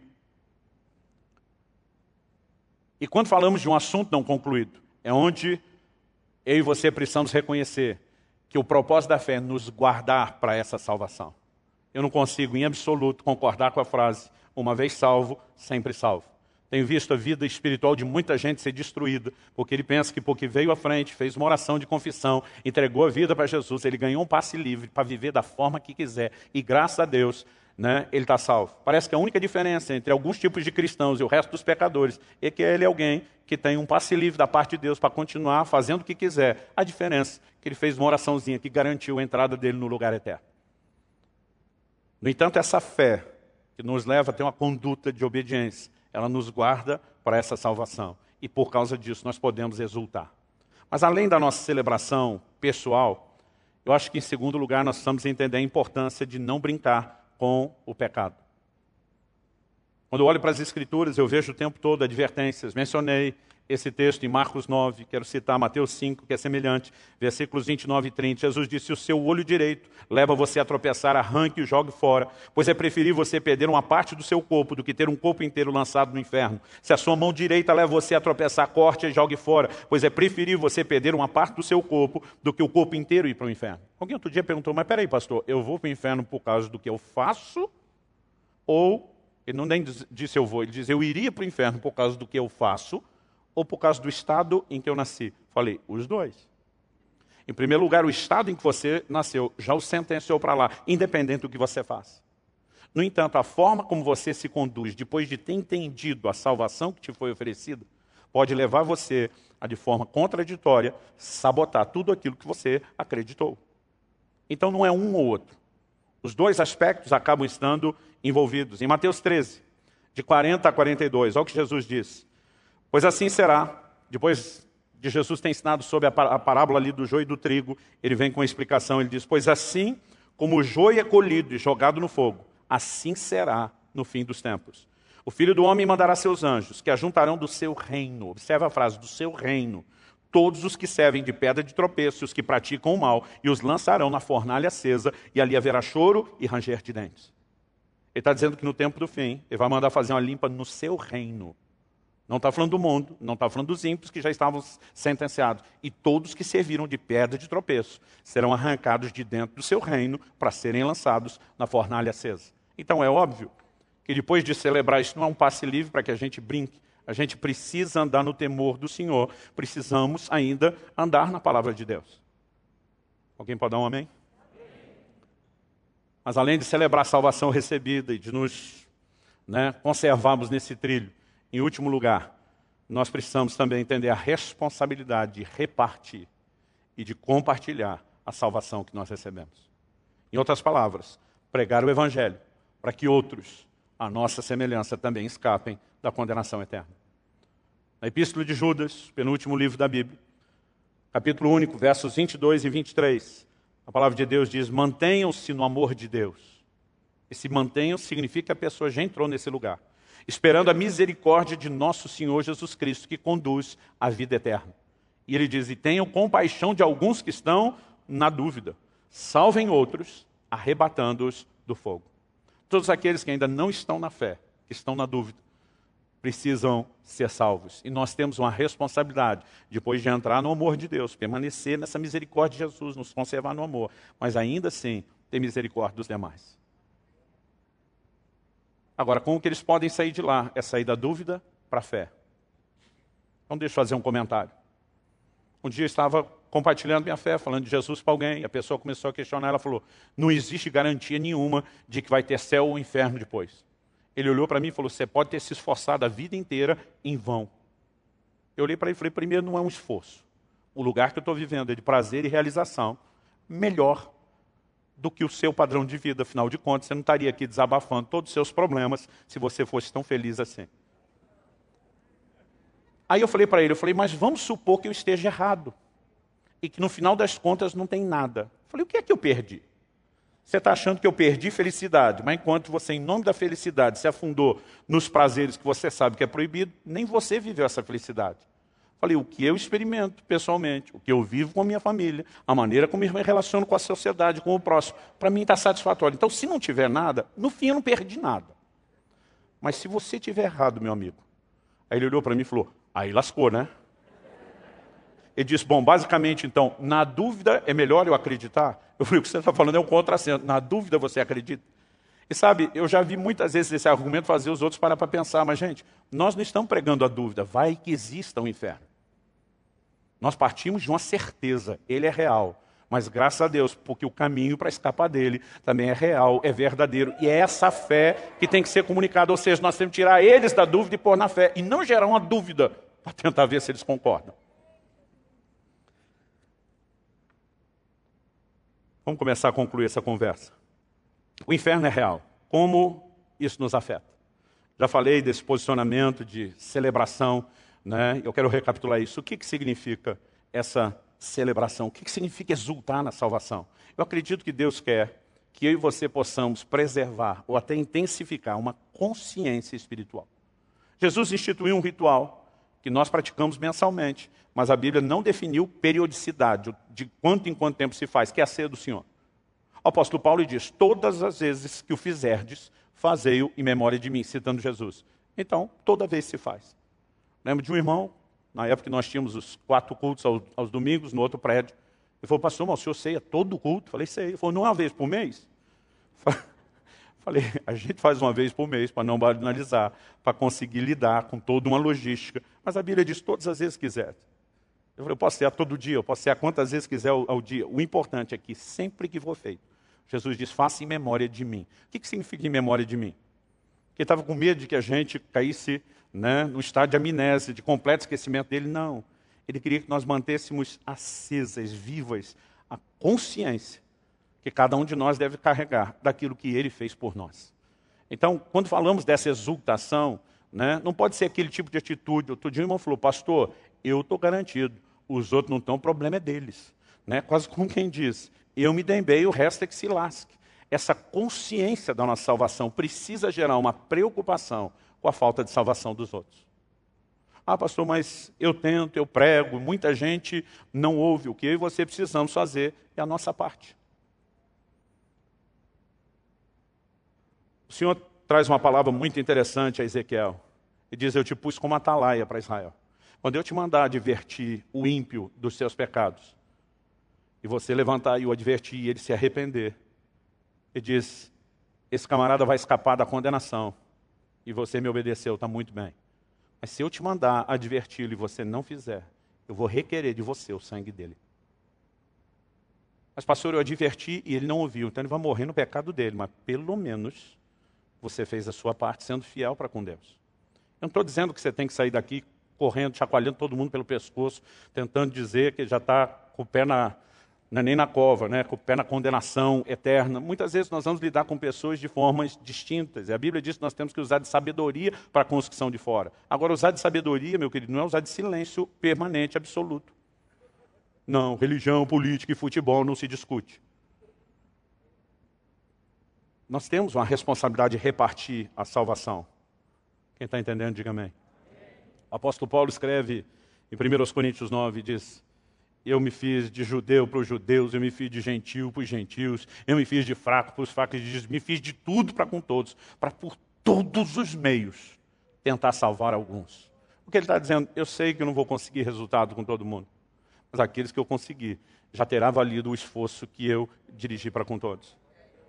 E quando falamos de um assunto não concluído, é onde eu e você precisamos reconhecer que o propósito da fé é nos guardar para essa salvação. Eu não consigo, em absoluto, concordar com a frase, uma vez salvo, sempre salvo. Tenho visto a vida espiritual de muita gente ser destruída, porque ele pensa que porque veio à frente, fez uma oração de confissão, entregou a vida para Jesus, ele ganhou um passe livre para viver da forma que quiser, e graças a Deus, né, ele está salvo. Parece que a única diferença entre alguns tipos de cristãos e o resto dos pecadores é que ele é alguém que tem um passe livre da parte de Deus para continuar fazendo o que quiser. A diferença é que ele fez uma oraçãozinha que garantiu a entrada dele no lugar eterno. No entanto, essa fé que nos leva a ter uma conduta de obediência, ela nos guarda para essa salvação. E por causa disso nós podemos exultar. Mas além da nossa celebração pessoal, eu acho que em segundo lugar nós precisamos entender a importância de não brincar com o pecado. Quando eu olho para as Escrituras, eu vejo o tempo todo advertências. Mencionei esse texto em Marcos 9, quero citar Mateus 5, que é semelhante, versículos 29 e 30. Jesus disse: se o seu olho direito leva você a tropeçar, arranque e o jogue fora, pois é preferível você perder uma parte do seu corpo do que ter um corpo inteiro lançado no inferno. Se a sua mão direita leva você a tropeçar, corte e jogue fora, pois é preferível você perder uma parte do seu corpo do que o corpo inteiro ir para o inferno. Alguém outro dia perguntou: mas peraí, pastor, eu vou para o inferno por causa do que eu faço? Ou, ele não nem disse eu vou, ele diz eu iria para o inferno por causa do que eu faço, ou por causa do estado em que eu nasci? Falei, os dois. Em primeiro lugar, o estado em que você nasceu já o sentenciou para lá, independente do que você faz. No entanto, a forma como você se conduz, depois de ter entendido a salvação que te foi oferecida, pode levar você a, de forma contraditória, sabotar tudo aquilo que você acreditou. Então não é um ou outro. Os dois aspectos acabam estando envolvidos. Em Mateus 13, de 40 a 42, olha o que Jesus diz. Pois assim será, depois de Jesus ter ensinado sobre a parábola ali do joio e do trigo, ele vem com uma explicação, ele diz: pois assim como o joio é colhido e jogado no fogo, assim será no fim dos tempos. O Filho do Homem mandará seus anjos, que ajuntarão do seu reino, observa a frase, do seu reino, todos os que servem de pedra de tropeço, os que praticam o mal, e os lançarão na fornalha acesa, e ali haverá choro e ranger de dentes. Ele está dizendo que no tempo do fim, ele vai mandar fazer uma limpa no seu reino. Não está falando do mundo, não está falando dos ímpios que já estavam sentenciados. E todos que serviram de pedra de tropeço serão arrancados de dentro do seu reino para serem lançados na fornalha acesa. Então é óbvio que depois de celebrar isso, não é um passe livre para que a gente brinque. A gente precisa andar no temor do Senhor. Precisamos ainda andar na palavra de Deus. Alguém pode dar um amém? Mas além de celebrar a salvação recebida e de nos conservarmos nesse trilho, em último lugar, nós precisamos também entender a responsabilidade de repartir e de compartilhar a salvação que nós recebemos. Em outras palavras, pregar o Evangelho para que outros, à nossa semelhança, também escapem da condenação eterna. Na Epístola de Judas, penúltimo livro da Bíblia, capítulo único, versos 22 e 23, a palavra de Deus diz: mantenham-se no amor de Deus. Esse mantenham significa que a pessoa já entrou nesse lugar, esperando a misericórdia de nosso Senhor Jesus Cristo, que conduz à vida eterna. E ele diz: e tenham compaixão de alguns que estão na dúvida. Salvem outros, arrebatando-os do fogo. Todos aqueles que ainda não estão na fé, que estão na dúvida, precisam ser salvos. E nós temos uma responsabilidade, depois de entrar no amor de Deus, permanecer nessa misericórdia de Jesus, nos conservar no amor, mas ainda assim ter misericórdia dos demais. Agora, como que eles podem sair de lá? É sair da dúvida para a fé. Então, deixa eu fazer um comentário. Um dia eu estava compartilhando minha fé, falando de Jesus para alguém, e a pessoa começou a questionar, ela falou: não existe garantia nenhuma de que vai ter céu ou inferno depois. Ele olhou para mim e falou: você pode ter se esforçado a vida inteira em vão. Eu olhei para ele e falei: primeiro, não é um esforço. O lugar que eu estou vivendo é de prazer e realização melhor do que o seu padrão de vida. Afinal de contas, você não estaria aqui desabafando todos os seus problemas se você fosse tão feliz assim. Aí eu falei para ele, mas vamos supor que eu esteja errado e que no final das contas não tem nada. Eu falei: o que é que eu perdi? Você está achando que eu perdi felicidade, mas enquanto você, em nome da felicidade, se afundou nos prazeres que você sabe que é proibido, nem você viveu essa felicidade. Falei: o que eu experimento pessoalmente, o que eu vivo com a minha família, a maneira como eu me relaciono com a sociedade, com o próximo, para mim está satisfatório. Então, se não tiver nada, no fim eu não perdi nada. Mas se você tiver errado, meu amigo, aí ele olhou para mim e falou: aí lascou, né? Ele disse: bom, basicamente, então, na dúvida é melhor eu acreditar? Eu falei: o que você está falando é um contrassenso. Na dúvida você acredita? E sabe, eu já vi muitas vezes esse argumento fazer os outros parar para pensar, mas gente, nós não estamos pregando a dúvida, vai que exista um inferno. Nós partimos de uma certeza, ele é real, mas graças a Deus, porque o caminho para escapar dele também é real, é verdadeiro, e é essa fé que tem que ser comunicada, ou seja, nós temos que tirar eles da dúvida e pôr na fé, e não gerar uma dúvida para tentar ver se eles concordam. Vamos começar a concluir essa conversa. O inferno é real. Como isso nos afeta? Já falei desse posicionamento de celebração, né? Eu quero recapitular isso. O que significa essa celebração? O que significa exultar na salvação? Eu acredito que Deus quer que eu e você possamos preservar ou até intensificar uma consciência espiritual. Jesus instituiu um ritual que nós praticamos mensalmente, mas a Bíblia não definiu periodicidade, de quanto em quanto tempo se faz, que é a ceia do Senhor. O apóstolo Paulo diz, todas as vezes que o fizerdes, fazei-o em memória de mim, citando Jesus. Então, toda vez se faz. Lembro de um irmão, na época que nós tínhamos os 4 cultos aos domingos, no outro prédio. Ele falou, pastor, mas o senhor ceia todo culto? Falei, ceia. Ele falou, não uma vez por mês? Falei, a gente faz uma vez por mês para não banalizar, para conseguir lidar com toda uma logística. Mas a Bíblia diz todas as vezes que quiser. Eu falei, eu posso cear todo dia, eu posso cear quantas vezes quiser ao dia. O importante é que sempre que for feito, Jesus diz, faça em memória de mim. O que significa em memória de mim? Porque ele estava com medo de que a gente caísse, né, no estado de amnésia, de completo esquecimento dele. Não. Ele queria que nós mantêssemos acesas, vivas, a consciência que cada um de nós deve carregar daquilo que ele fez por nós. Então, quando falamos dessa exultação, né, não pode ser aquele tipo de atitude. Outro dia o irmão falou, pastor, eu estou garantido, os outros não estão, o problema é deles. Né? Quase como quem diz, eu me dei bem, o resto é que se lasque. Essa consciência da nossa salvação precisa gerar uma preocupação com a falta de salvação dos outros. Ah, pastor, mas eu tento, eu prego, muita gente não ouve. O que eu e você precisamos fazer é a nossa parte. O Senhor traz uma palavra muito interessante a Ezequiel. Ele diz, eu te pus como atalaia para Israel. Quando eu te mandar advertir o ímpio dos seus pecados, e você levantar e o advertir e ele se arrepender, ele diz, esse camarada vai escapar da condenação, e você me obedeceu, está muito bem. Mas se eu te mandar adverti-lo e você não fizer, eu vou requerer de você o sangue dele. Mas pastor, eu adverti e ele não ouviu, então ele vai morrer no pecado dele, mas pelo menos você fez a sua parte sendo fiel para com Deus. Eu não estou dizendo que você tem que sair daqui correndo, chacoalhando todo mundo pelo pescoço, tentando dizer que já está com o pé nem na cova, né? Com o pé na condenação eterna. Muitas vezes nós vamos lidar com pessoas de formas distintas. E a Bíblia diz que nós temos que usar de sabedoria para a construção de fora. Agora, usar de sabedoria, meu querido, não é usar de silêncio permanente, absoluto. Não, religião, política e futebol não se discute. Nós temos uma responsabilidade de repartir a salvação. Quem está entendendo, diga amém. O apóstolo Paulo escreve em 1 Coríntios 9, diz, eu me fiz de judeu para os judeus, eu me fiz de gentil para os gentios, eu me fiz de fraco para os fracos, me fiz de tudo para com todos, para por todos os meios tentar salvar alguns. O que ele está dizendo? Eu sei que eu não vou conseguir resultado com todo mundo, mas aqueles que eu conseguir já terá valido o esforço que eu dirigi para com todos.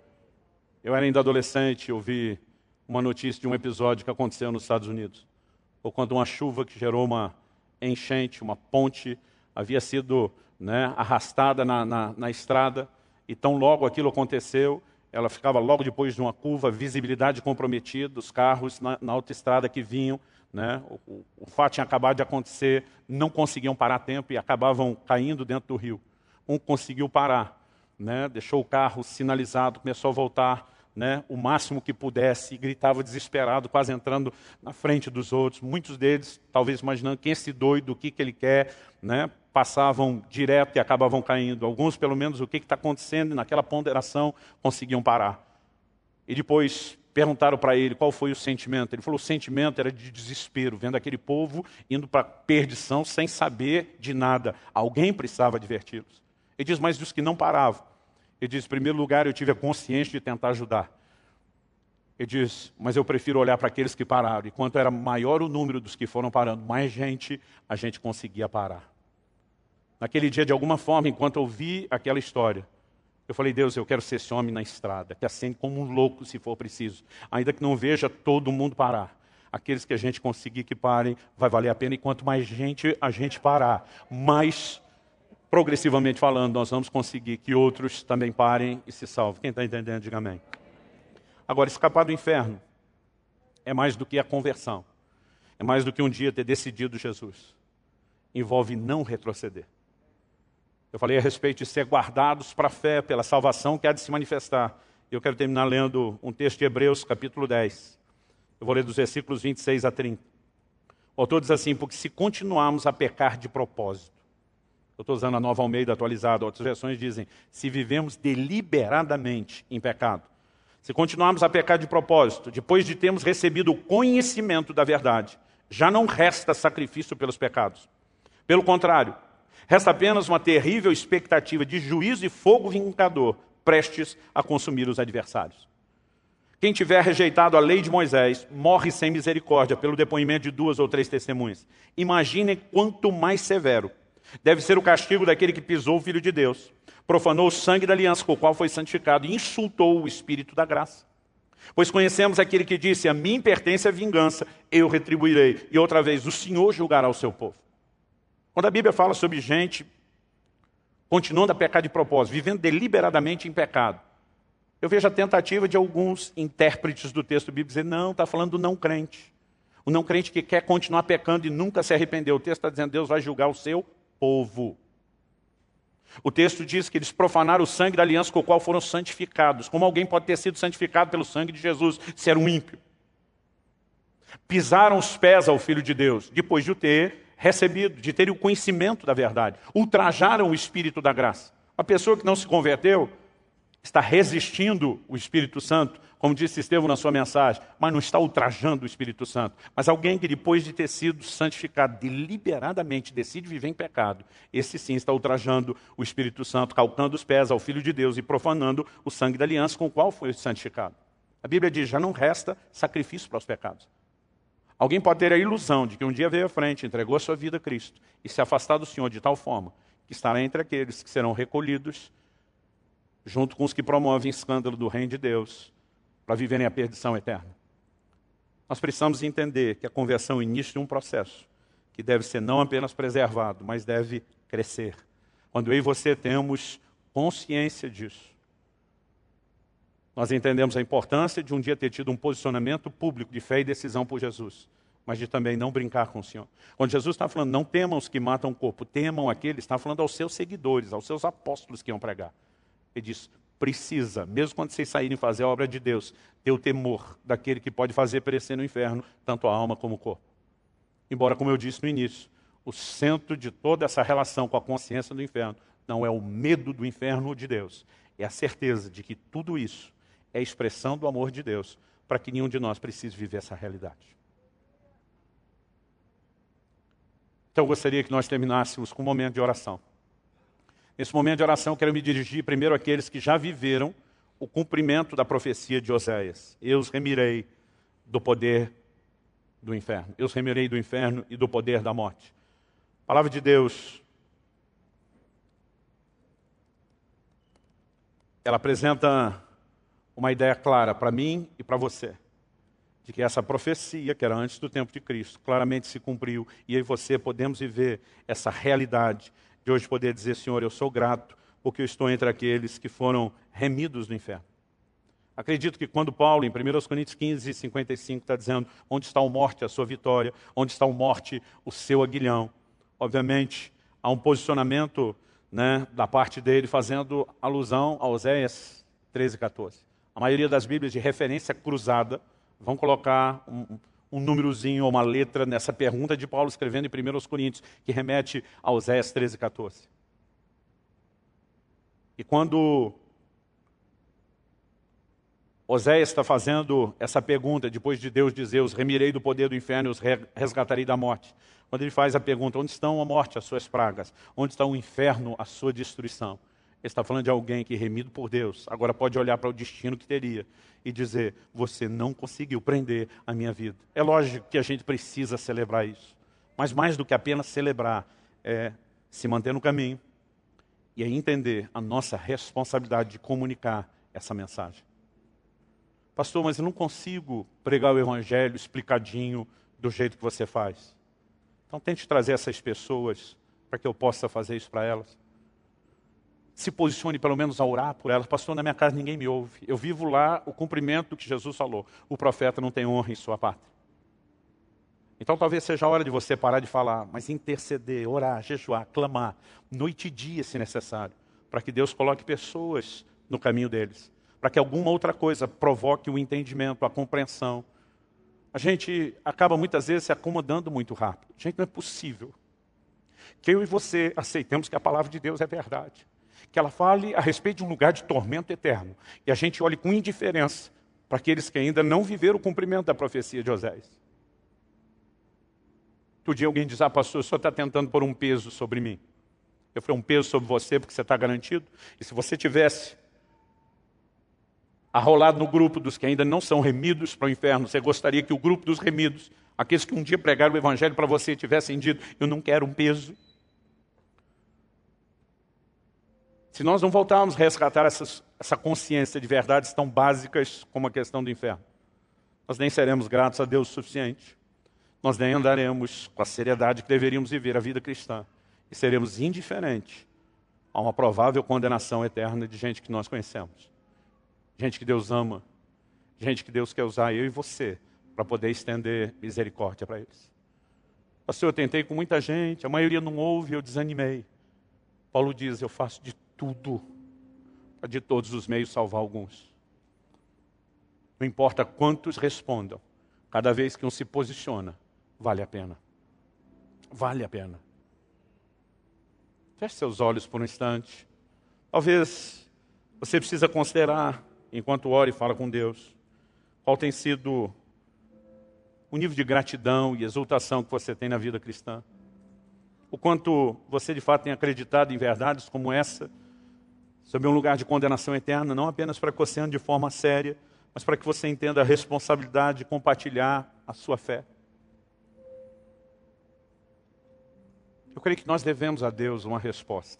Eu era ainda adolescente, eu vi uma notícia de um episódio que aconteceu nos Estados Unidos, ou quando uma chuva que gerou uma enchente, uma ponte, havia sido, né, arrastada na estrada, e tão logo aquilo aconteceu, ela ficava logo depois de uma curva, visibilidade comprometida, os carros na autoestrada que vinham, né, o fato tinha acabado de acontecer, não conseguiam parar a tempo e acabavam caindo dentro do rio. Um conseguiu parar, né, deixou o carro sinalizado, começou a voltar, né, o máximo que pudesse, e gritava desesperado, quase entrando na frente dos outros. Muitos deles, talvez imaginando quem é esse doido, o que ele quer, né, passavam direto e acabavam caindo. Alguns, pelo menos, o que está acontecendo, e naquela ponderação, conseguiam parar. E depois perguntaram para ele qual foi o sentimento. Ele falou, o sentimento era de desespero, vendo aquele povo indo para a perdição sem saber de nada. Alguém precisava adverti-los. Ele diz, mas dos que não paravam. Ele diz, em primeiro lugar, eu tive a consciência de tentar ajudar. Ele diz, mas eu prefiro olhar para aqueles que pararam. E quanto era maior o número dos que foram parando, mais a gente conseguia parar. Naquele dia, de alguma forma, enquanto eu vi aquela história, eu falei, Deus, eu quero ser esse homem na estrada, que acende como um louco se for preciso. Ainda que não veja todo mundo parar. Aqueles que a gente conseguir que parem, vai valer a pena. E quanto mais a gente parar, mais, progressivamente falando, nós vamos conseguir que outros também parem e se salvem. Quem está entendendo, diga amém. Agora, escapar do inferno é mais do que a conversão. É mais do que um dia ter decidido Jesus. Envolve não retroceder. Eu falei a respeito de ser guardados para a fé, pela salvação que há de se manifestar. Eu quero terminar lendo um texto de Hebreus, capítulo 10. Eu vou ler dos versículos 26 a 30. O autor diz assim, porque se continuarmos a pecar de propósito, eu estou usando a Nova Almeida atualizada, outras versões dizem, se vivemos deliberadamente em pecado, se continuarmos a pecar de propósito, depois de termos recebido o conhecimento da verdade, já não resta sacrifício pelos pecados. Pelo contrário, resta apenas uma terrível expectativa de juízo e fogo vingador, prestes a consumir os adversários. Quem tiver rejeitado a lei de Moisés, morre sem misericórdia pelo depoimento de 2 ou 3 testemunhas. Imaginem quanto mais severo deve ser o castigo daquele que pisou o Filho de Deus, profanou o sangue da aliança com o qual foi santificado e insultou o Espírito da graça. Pois conhecemos aquele que disse, a mim pertence a vingança, eu retribuirei. E outra vez, o Senhor julgará o seu povo. Quando a Bíblia fala sobre gente continuando a pecar de propósito, vivendo deliberadamente em pecado, eu vejo a tentativa de alguns intérpretes do texto bíblico dizer, não, está falando do não crente. O não crente que quer continuar pecando e nunca se arrependeu. O texto está dizendo, Deus vai julgar o seu povo. O texto diz que eles profanaram o sangue da aliança com o qual foram santificados. Como alguém pode ter sido santificado pelo sangue de Jesus, se era um ímpio? Pisaram os pés ao Filho de Deus, depois de o ter recebido, de ter o conhecimento da verdade. Ultrajaram o Espírito da graça. Uma pessoa que não se converteu está resistindo o Espírito Santo, como disse Estevão na sua mensagem, mas não está ultrajando o Espírito Santo. Mas alguém que depois de ter sido santificado deliberadamente decide viver em pecado, esse sim está ultrajando o Espírito Santo, calcando os pés ao Filho de Deus e profanando o sangue da aliança com o qual foi santificado. A Bíblia diz, já não resta sacrifício para os pecados. Alguém pode ter a ilusão de que um dia veio à frente, entregou a sua vida a Cristo e se afastar do Senhor de tal forma que estará entre aqueles que serão recolhidos junto com os que promovem escândalo do reino de Deus para viverem a perdição eterna. Nós precisamos entender que a conversão é o início de um processo que deve ser não apenas preservado, mas deve crescer. Quando eu e você temos consciência disso, nós entendemos a importância de um dia ter tido um posicionamento público de fé e decisão por Jesus, mas de também não brincar com o Senhor. Quando Jesus está falando, não temam os que matam o corpo, temam aqueles, está falando aos seus seguidores, aos seus apóstolos que iam pregar. Ele diz, precisa, mesmo quando vocês saírem fazer a obra de Deus, ter o temor daquele que pode fazer perecer no inferno, tanto a alma como o corpo. Embora, como eu disse no início, o centro de toda essa relação com a consciência do inferno não é o medo do inferno ou de Deus, é a certeza de que tudo isso é a expressão do amor de Deus para que nenhum de nós precise viver essa realidade. Então eu gostaria que nós terminássemos com um momento de oração. Nesse momento de oração, eu quero me dirigir primeiro àqueles que já viveram o cumprimento da profecia de Oséias. Eu os remirei do poder do inferno. Eu os remirei do inferno e do poder da morte. A palavra de Deus, ela apresenta uma ideia clara para mim e para você, de que essa profecia, que era antes do tempo de Cristo, claramente se cumpriu, e eu e você podemos viver essa realidade de hoje poder dizer, Senhor, eu sou grato porque eu estou entre aqueles que foram remidos do inferno. Acredito que quando Paulo, em 1 Coríntios 15, 55, está dizendo, onde está a morte, a sua vitória, onde está a morte, o seu aguilhão. Obviamente, há um posicionamento, da parte dele fazendo alusão a Oséias 13, 14. A maioria das Bíblias de referência cruzada vão colocar um númerozinho ou uma letra nessa pergunta de Paulo escrevendo em 1 Coríntios, que remete a Oséias 13, 14. E quando Oséias está fazendo essa pergunta, depois de Deus dizer, os remirei do poder do inferno e os resgatarei da morte. Quando ele faz a pergunta, onde estão a morte, as suas pragas? Onde está o inferno, a sua destruição? Ele está falando de alguém que, remido por Deus, agora pode olhar para o destino que teria e dizer, você não conseguiu prender a minha vida. É lógico que a gente precisa celebrar isso. Mas mais do que apenas celebrar, é se manter no caminho e é entender a nossa responsabilidade de comunicar essa mensagem. Pastor, mas eu não consigo pregar o evangelho explicadinho do jeito que você faz. Então tente trazer essas pessoas para que eu possa fazer isso para elas. Se posicione pelo menos a orar por elas. Pastor, na minha casa ninguém me ouve. Eu vivo lá o cumprimento do que Jesus falou. O profeta não tem honra em sua pátria. Então talvez seja a hora de você parar de falar, mas interceder, orar, jejuar, clamar, noite e dia se necessário, para que Deus coloque pessoas no caminho deles, para que alguma outra coisa provoque o entendimento, a compreensão. A gente acaba muitas vezes se acomodando muito rápido. Gente, não é possível que eu e você aceitemos que a palavra de Deus é verdade. Que ela fale a respeito de um lugar de tormento eterno. E a gente olhe com indiferença para aqueles que ainda não viveram o cumprimento da profecia de Oséias. Outro dia alguém diz, pastor, o senhor está tentando pôr um peso sobre mim. Eu falei, um peso sobre você porque você está garantido? E se você tivesse arrolado no grupo dos que ainda não são remidos para o inferno, você gostaria que o grupo dos remidos, aqueles que um dia pregaram o evangelho para você, tivessem dito, eu não quero um peso? Se nós não voltarmos a resgatar essa consciência de verdades tão básicas como a questão do inferno, nós nem seremos gratos a Deus o suficiente. Nós nem andaremos com a seriedade que deveríamos viver a vida cristã. E seremos indiferentes a uma provável condenação eterna de gente que nós conhecemos. Gente que Deus ama. Gente que Deus quer usar eu e você para poder estender misericórdia para eles. Pastor, eu tentei com muita gente, a maioria não ouve, eu desanimei. Paulo diz, eu faço de tudo para de todos os meios salvar alguns. Não importa quantos respondam, cada vez que um se posiciona, vale a pena. Vale a pena. Feche seus olhos por um instante. Talvez você precisa considerar, enquanto ora e fala com Deus, qual tem sido o nível de gratidão e exultação que você tem na vida cristã. O quanto você de fato tem acreditado em verdades como essa, sobre um lugar de condenação eterna, não apenas para que você ande de forma séria, mas para que você entenda a responsabilidade de compartilhar a sua fé. Eu creio que nós devemos a Deus uma resposta.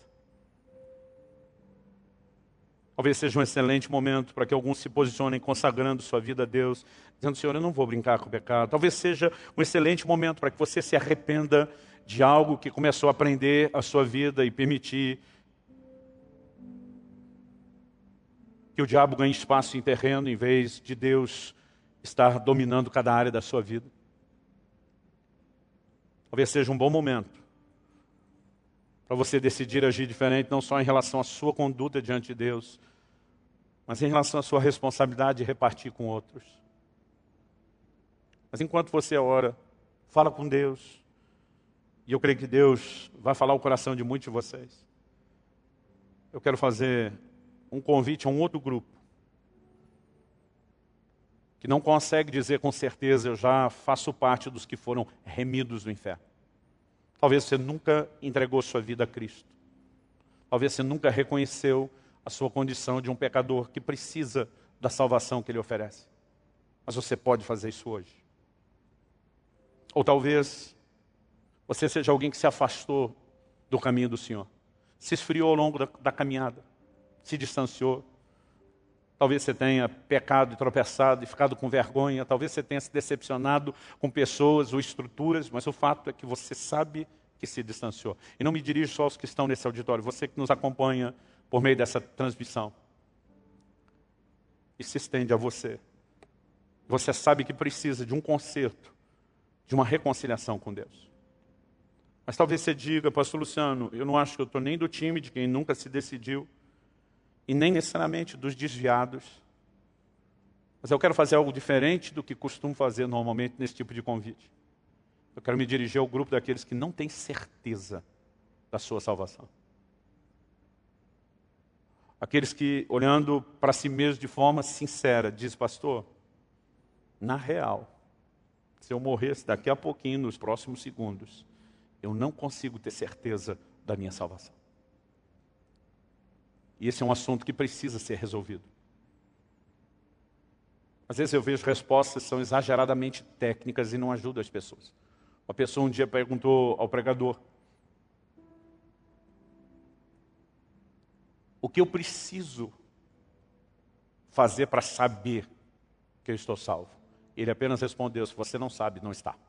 Talvez seja um excelente momento para que alguns se posicionem consagrando sua vida a Deus, dizendo, Senhor, eu não vou brincar com o pecado. Talvez seja um excelente momento para que você se arrependa de algo que começou a prender a sua vida e permitir que o diabo ganhe espaço em terreno em vez de Deus estar dominando cada área da sua vida. Talvez seja um bom momento para você decidir agir diferente, não só em relação à sua conduta diante de Deus, mas em relação à sua responsabilidade de repartir com outros. Mas enquanto você ora, fala com Deus, e eu creio que Deus vai falar o coração de muitos de vocês. Eu quero fazer um convite a um outro grupo, que não consegue dizer com certeza, eu já faço parte dos que foram remidos do inferno. Talvez você nunca entregou sua vida a Cristo. Talvez você nunca reconheceu a sua condição de um pecador que precisa da salvação que Ele oferece. Mas você pode fazer isso hoje. Ou talvez você seja alguém que se afastou do caminho do Senhor. Se esfriou ao longo da caminhada. Se distanciou. Talvez você tenha pecado e tropeçado e ficado com vergonha. Talvez você tenha se decepcionado com pessoas ou estruturas, mas o fato é que você sabe que se distanciou. E não me dirijo só aos que estão nesse auditório, você que nos acompanha por meio dessa transmissão. E se estende a você. Você sabe que precisa de um conserto, de uma reconciliação com Deus. Mas talvez você diga, pastor Luciano, eu não acho que eu estou nem do time de quem nunca se decidiu, e nem necessariamente dos desviados. Mas eu quero fazer algo diferente do que costumo fazer normalmente nesse tipo de convite. Eu quero me dirigir ao grupo daqueles que não têm certeza da sua salvação. Aqueles que, olhando para si mesmos de forma sincera, diz, pastor, na real, se eu morresse daqui a pouquinho, nos próximos segundos, eu não consigo ter certeza da minha salvação. E esse é um assunto que precisa ser resolvido. Às vezes eu vejo respostas que são exageradamente técnicas e não ajudam as pessoas. Uma pessoa um dia perguntou ao pregador, o que eu preciso fazer para saber que eu estou salvo? Ele apenas respondeu, se você não sabe, não está.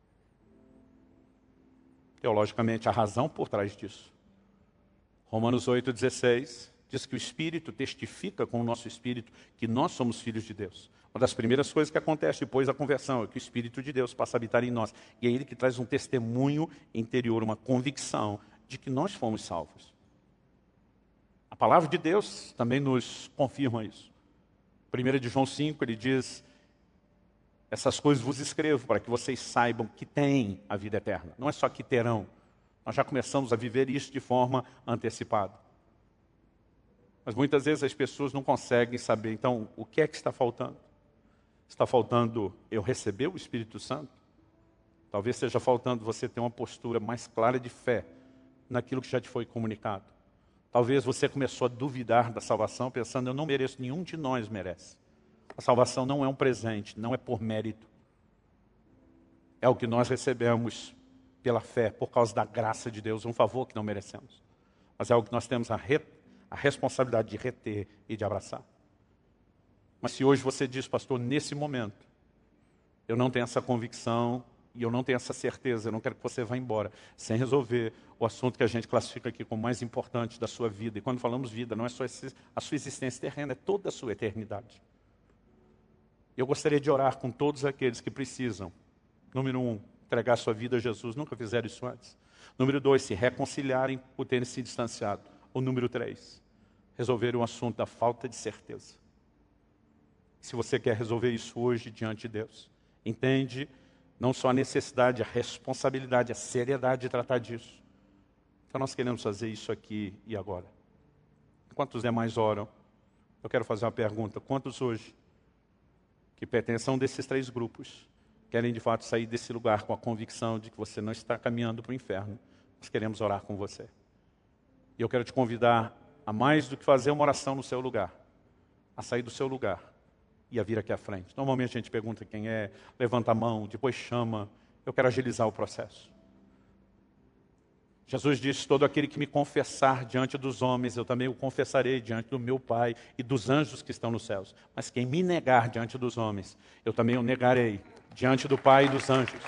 Teologicamente, a razão por trás disso. Romanos 8,16 diz que o Espírito testifica com o nosso Espírito que nós somos filhos de Deus. Uma das primeiras coisas que acontece depois da conversão é que o Espírito de Deus passa a habitar em nós. E é Ele que traz um testemunho interior, uma convicção de que nós fomos salvos. A palavra de Deus também nos confirma isso. 1 de João 5, ele diz, essas coisas vos escrevo para que vocês saibam que têm a vida eterna. Não é só que terão. Nós já começamos a viver isso de forma antecipada. Mas muitas vezes as pessoas não conseguem saber, então, o que é que está faltando? Está faltando eu receber o Espírito Santo? Talvez esteja faltando você ter uma postura mais clara de fé naquilo que já te foi comunicado. Talvez você começou a duvidar da salvação, pensando, eu não mereço, nenhum de nós merece. A salvação não é um presente, não é por mérito. É o que nós recebemos pela fé, por causa da graça de Deus, um favor que não merecemos. Mas é algo que nós temos a responsabilidade de reter e de abraçar. Mas se hoje você diz, pastor, nesse momento, eu não tenho essa convicção e eu não tenho essa certeza, eu não quero que você vá embora sem resolver o assunto que a gente classifica aqui como mais importante da sua vida. E quando falamos vida, não é só a sua existência terrena, é toda a sua eternidade. Eu gostaria de orar com todos aqueles que precisam. Número 1, entregar sua vida a Jesus, nunca fizeram isso antes. Número 2, se reconciliarem por terem se distanciado. Ou número 3, resolver o assunto da falta de certeza. Se você quer resolver isso hoje diante de Deus, entende não só a necessidade, a responsabilidade, a seriedade de tratar disso. Então nós queremos fazer isso aqui e agora. Enquanto os demais oram, eu quero fazer uma pergunta. Quantos hoje, que pertencem a um desses 3 grupos, querem de fato sair desse lugar com a convicção de que você não está caminhando para o inferno? Nós queremos orar com você. E eu quero te convidar a mais do que fazer uma oração no seu lugar, a sair do seu lugar e a vir aqui à frente. Normalmente a gente pergunta quem é, levanta a mão, depois chama. Eu quero agilizar o processo. Jesus disse, todo aquele que me confessar diante dos homens, eu também o confessarei diante do meu Pai e dos anjos que estão nos céus. Mas quem me negar diante dos homens, eu também o negarei diante do Pai e dos anjos.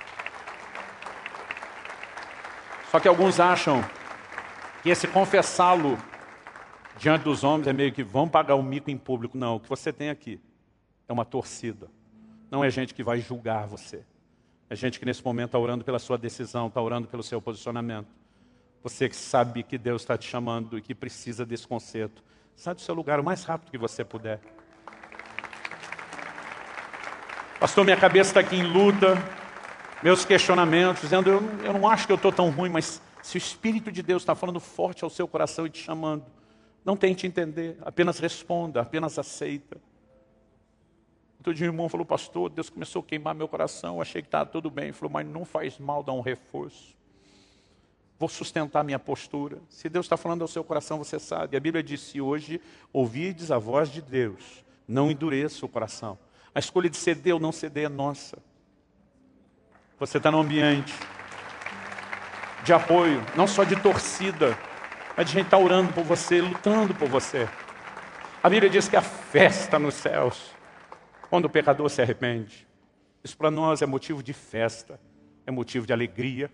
Só que alguns acham que esse confessá-lo diante dos homens é meio que vão pagar o mico em público. Não, o que você tem aqui é uma torcida. Não é gente que vai julgar você. É gente que nesse momento está orando pela sua decisão, está orando pelo seu posicionamento. Você que sabe que Deus está te chamando e que precisa desse conserto, sai do seu lugar o mais rápido que você puder. Pastor, minha cabeça está aqui em luta, meus questionamentos, dizendo, eu não acho que eu estou tão ruim, mas se o Espírito de Deus está falando forte ao seu coração e te chamando, não tente entender, apenas responda, apenas aceita. Outro dia o irmão falou, pastor, Deus começou a queimar meu coração, eu achei que estava tudo bem. Ele falou, mas não faz mal dar um reforço. Vou sustentar minha postura. Se Deus está falando ao seu coração, você sabe. A Bíblia diz, se hoje ouvirdes a voz de Deus, não endureça o coração. A escolha de ceder ou não ceder é nossa. Você está num ambiente de apoio, não só de torcida, mas de gente está orando por você, lutando por você. A Bíblia diz que a festa nos céus, quando o pecador se arrepende. Isso para nós é motivo de festa, é motivo de alegria.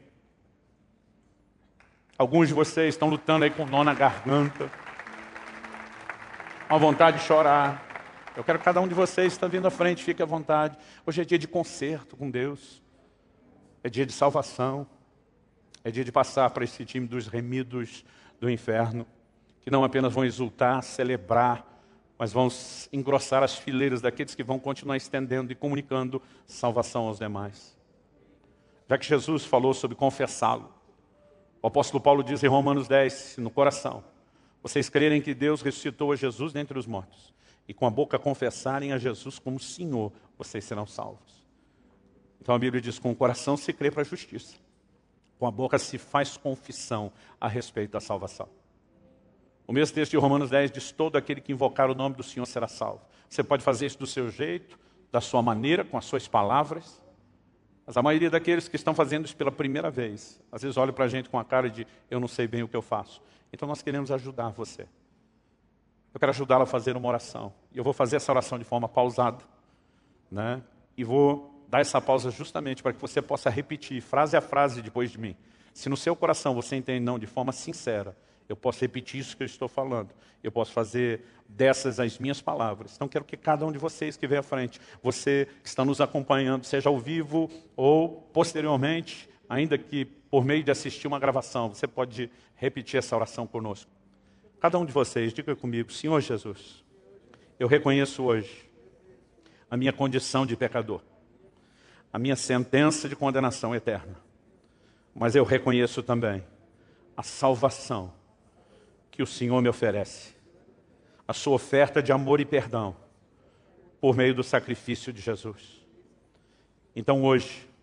Alguns de vocês estão lutando aí com nó na garganta, com a vontade de chorar. Eu quero que cada um de vocês está vindo à frente, fique à vontade. Hoje é dia de concerto com Deus. É dia de salvação. É dia de passar para esse time dos remidos do inferno, que não apenas vão exultar, celebrar, mas vão engrossar as fileiras daqueles que vão continuar estendendo e comunicando salvação aos demais. Já que Jesus falou sobre confessá-lo, o apóstolo Paulo diz em Romanos 10, no coração, vocês crerem que Deus ressuscitou a Jesus dentre os mortos, e com a boca confessarem a Jesus como Senhor, vocês serão salvos. Então a Bíblia diz, com o coração se crê para a justiça, com a boca se faz confissão a respeito da salvação. O mesmo texto de Romanos 10 diz, todo aquele que invocar o nome do Senhor será salvo. Você pode fazer isso do seu jeito, da sua maneira, com as suas palavras. Mas a maioria daqueles que estão fazendo isso pela primeira vez, às vezes olham para a gente com a cara de, eu não sei bem o que eu faço. Então nós queremos ajudar você. Eu quero ajudá-la a fazer uma oração. E eu vou fazer essa oração de forma pausada, né? E vou dar essa pausa justamente para que você possa repetir, frase a frase depois de mim. Se no seu coração você entende não de forma sincera, eu posso repetir isso que eu estou falando. Eu posso fazer dessas as minhas palavras. Então, quero que cada um de vocês que vem à frente, você que está nos acompanhando, seja ao vivo ou posteriormente, ainda que por meio de assistir uma gravação, você pode repetir essa oração conosco. Cada um de vocês, diga comigo, Senhor Jesus, eu reconheço hoje a minha condição de pecador, a minha sentença de condenação eterna. Mas eu reconheço também a salvação que o Senhor me oferece, a sua oferta de amor e perdão, por meio do sacrifício de Jesus. Então hoje,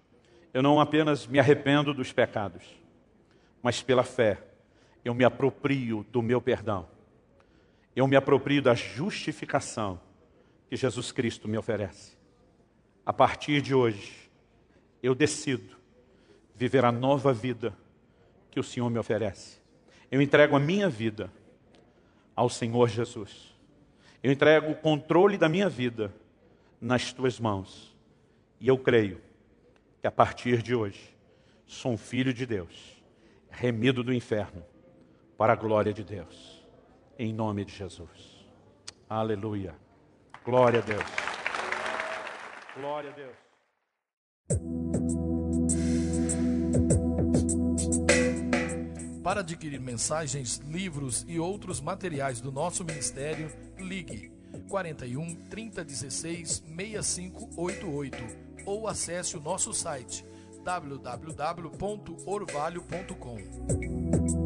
eu não apenas me arrependo dos pecados, mas pela fé eu me aproprio do meu perdão. Eu me aproprio da justificação que Jesus Cristo me oferece. A partir de hoje, eu decido viver a nova vida que o Senhor me oferece. Eu entrego a minha vida ao Senhor Jesus. Eu entrego o controle da minha vida nas tuas mãos. E eu creio que a partir de hoje, sou um filho de Deus, remido do inferno, para a glória de Deus. Em nome de Jesus. Aleluia. Glória a Deus. Glória a Deus. Para adquirir mensagens, livros e outros materiais do nosso ministério, ligue 41 3016 6588 ou acesse o nosso site www.orvalho.com.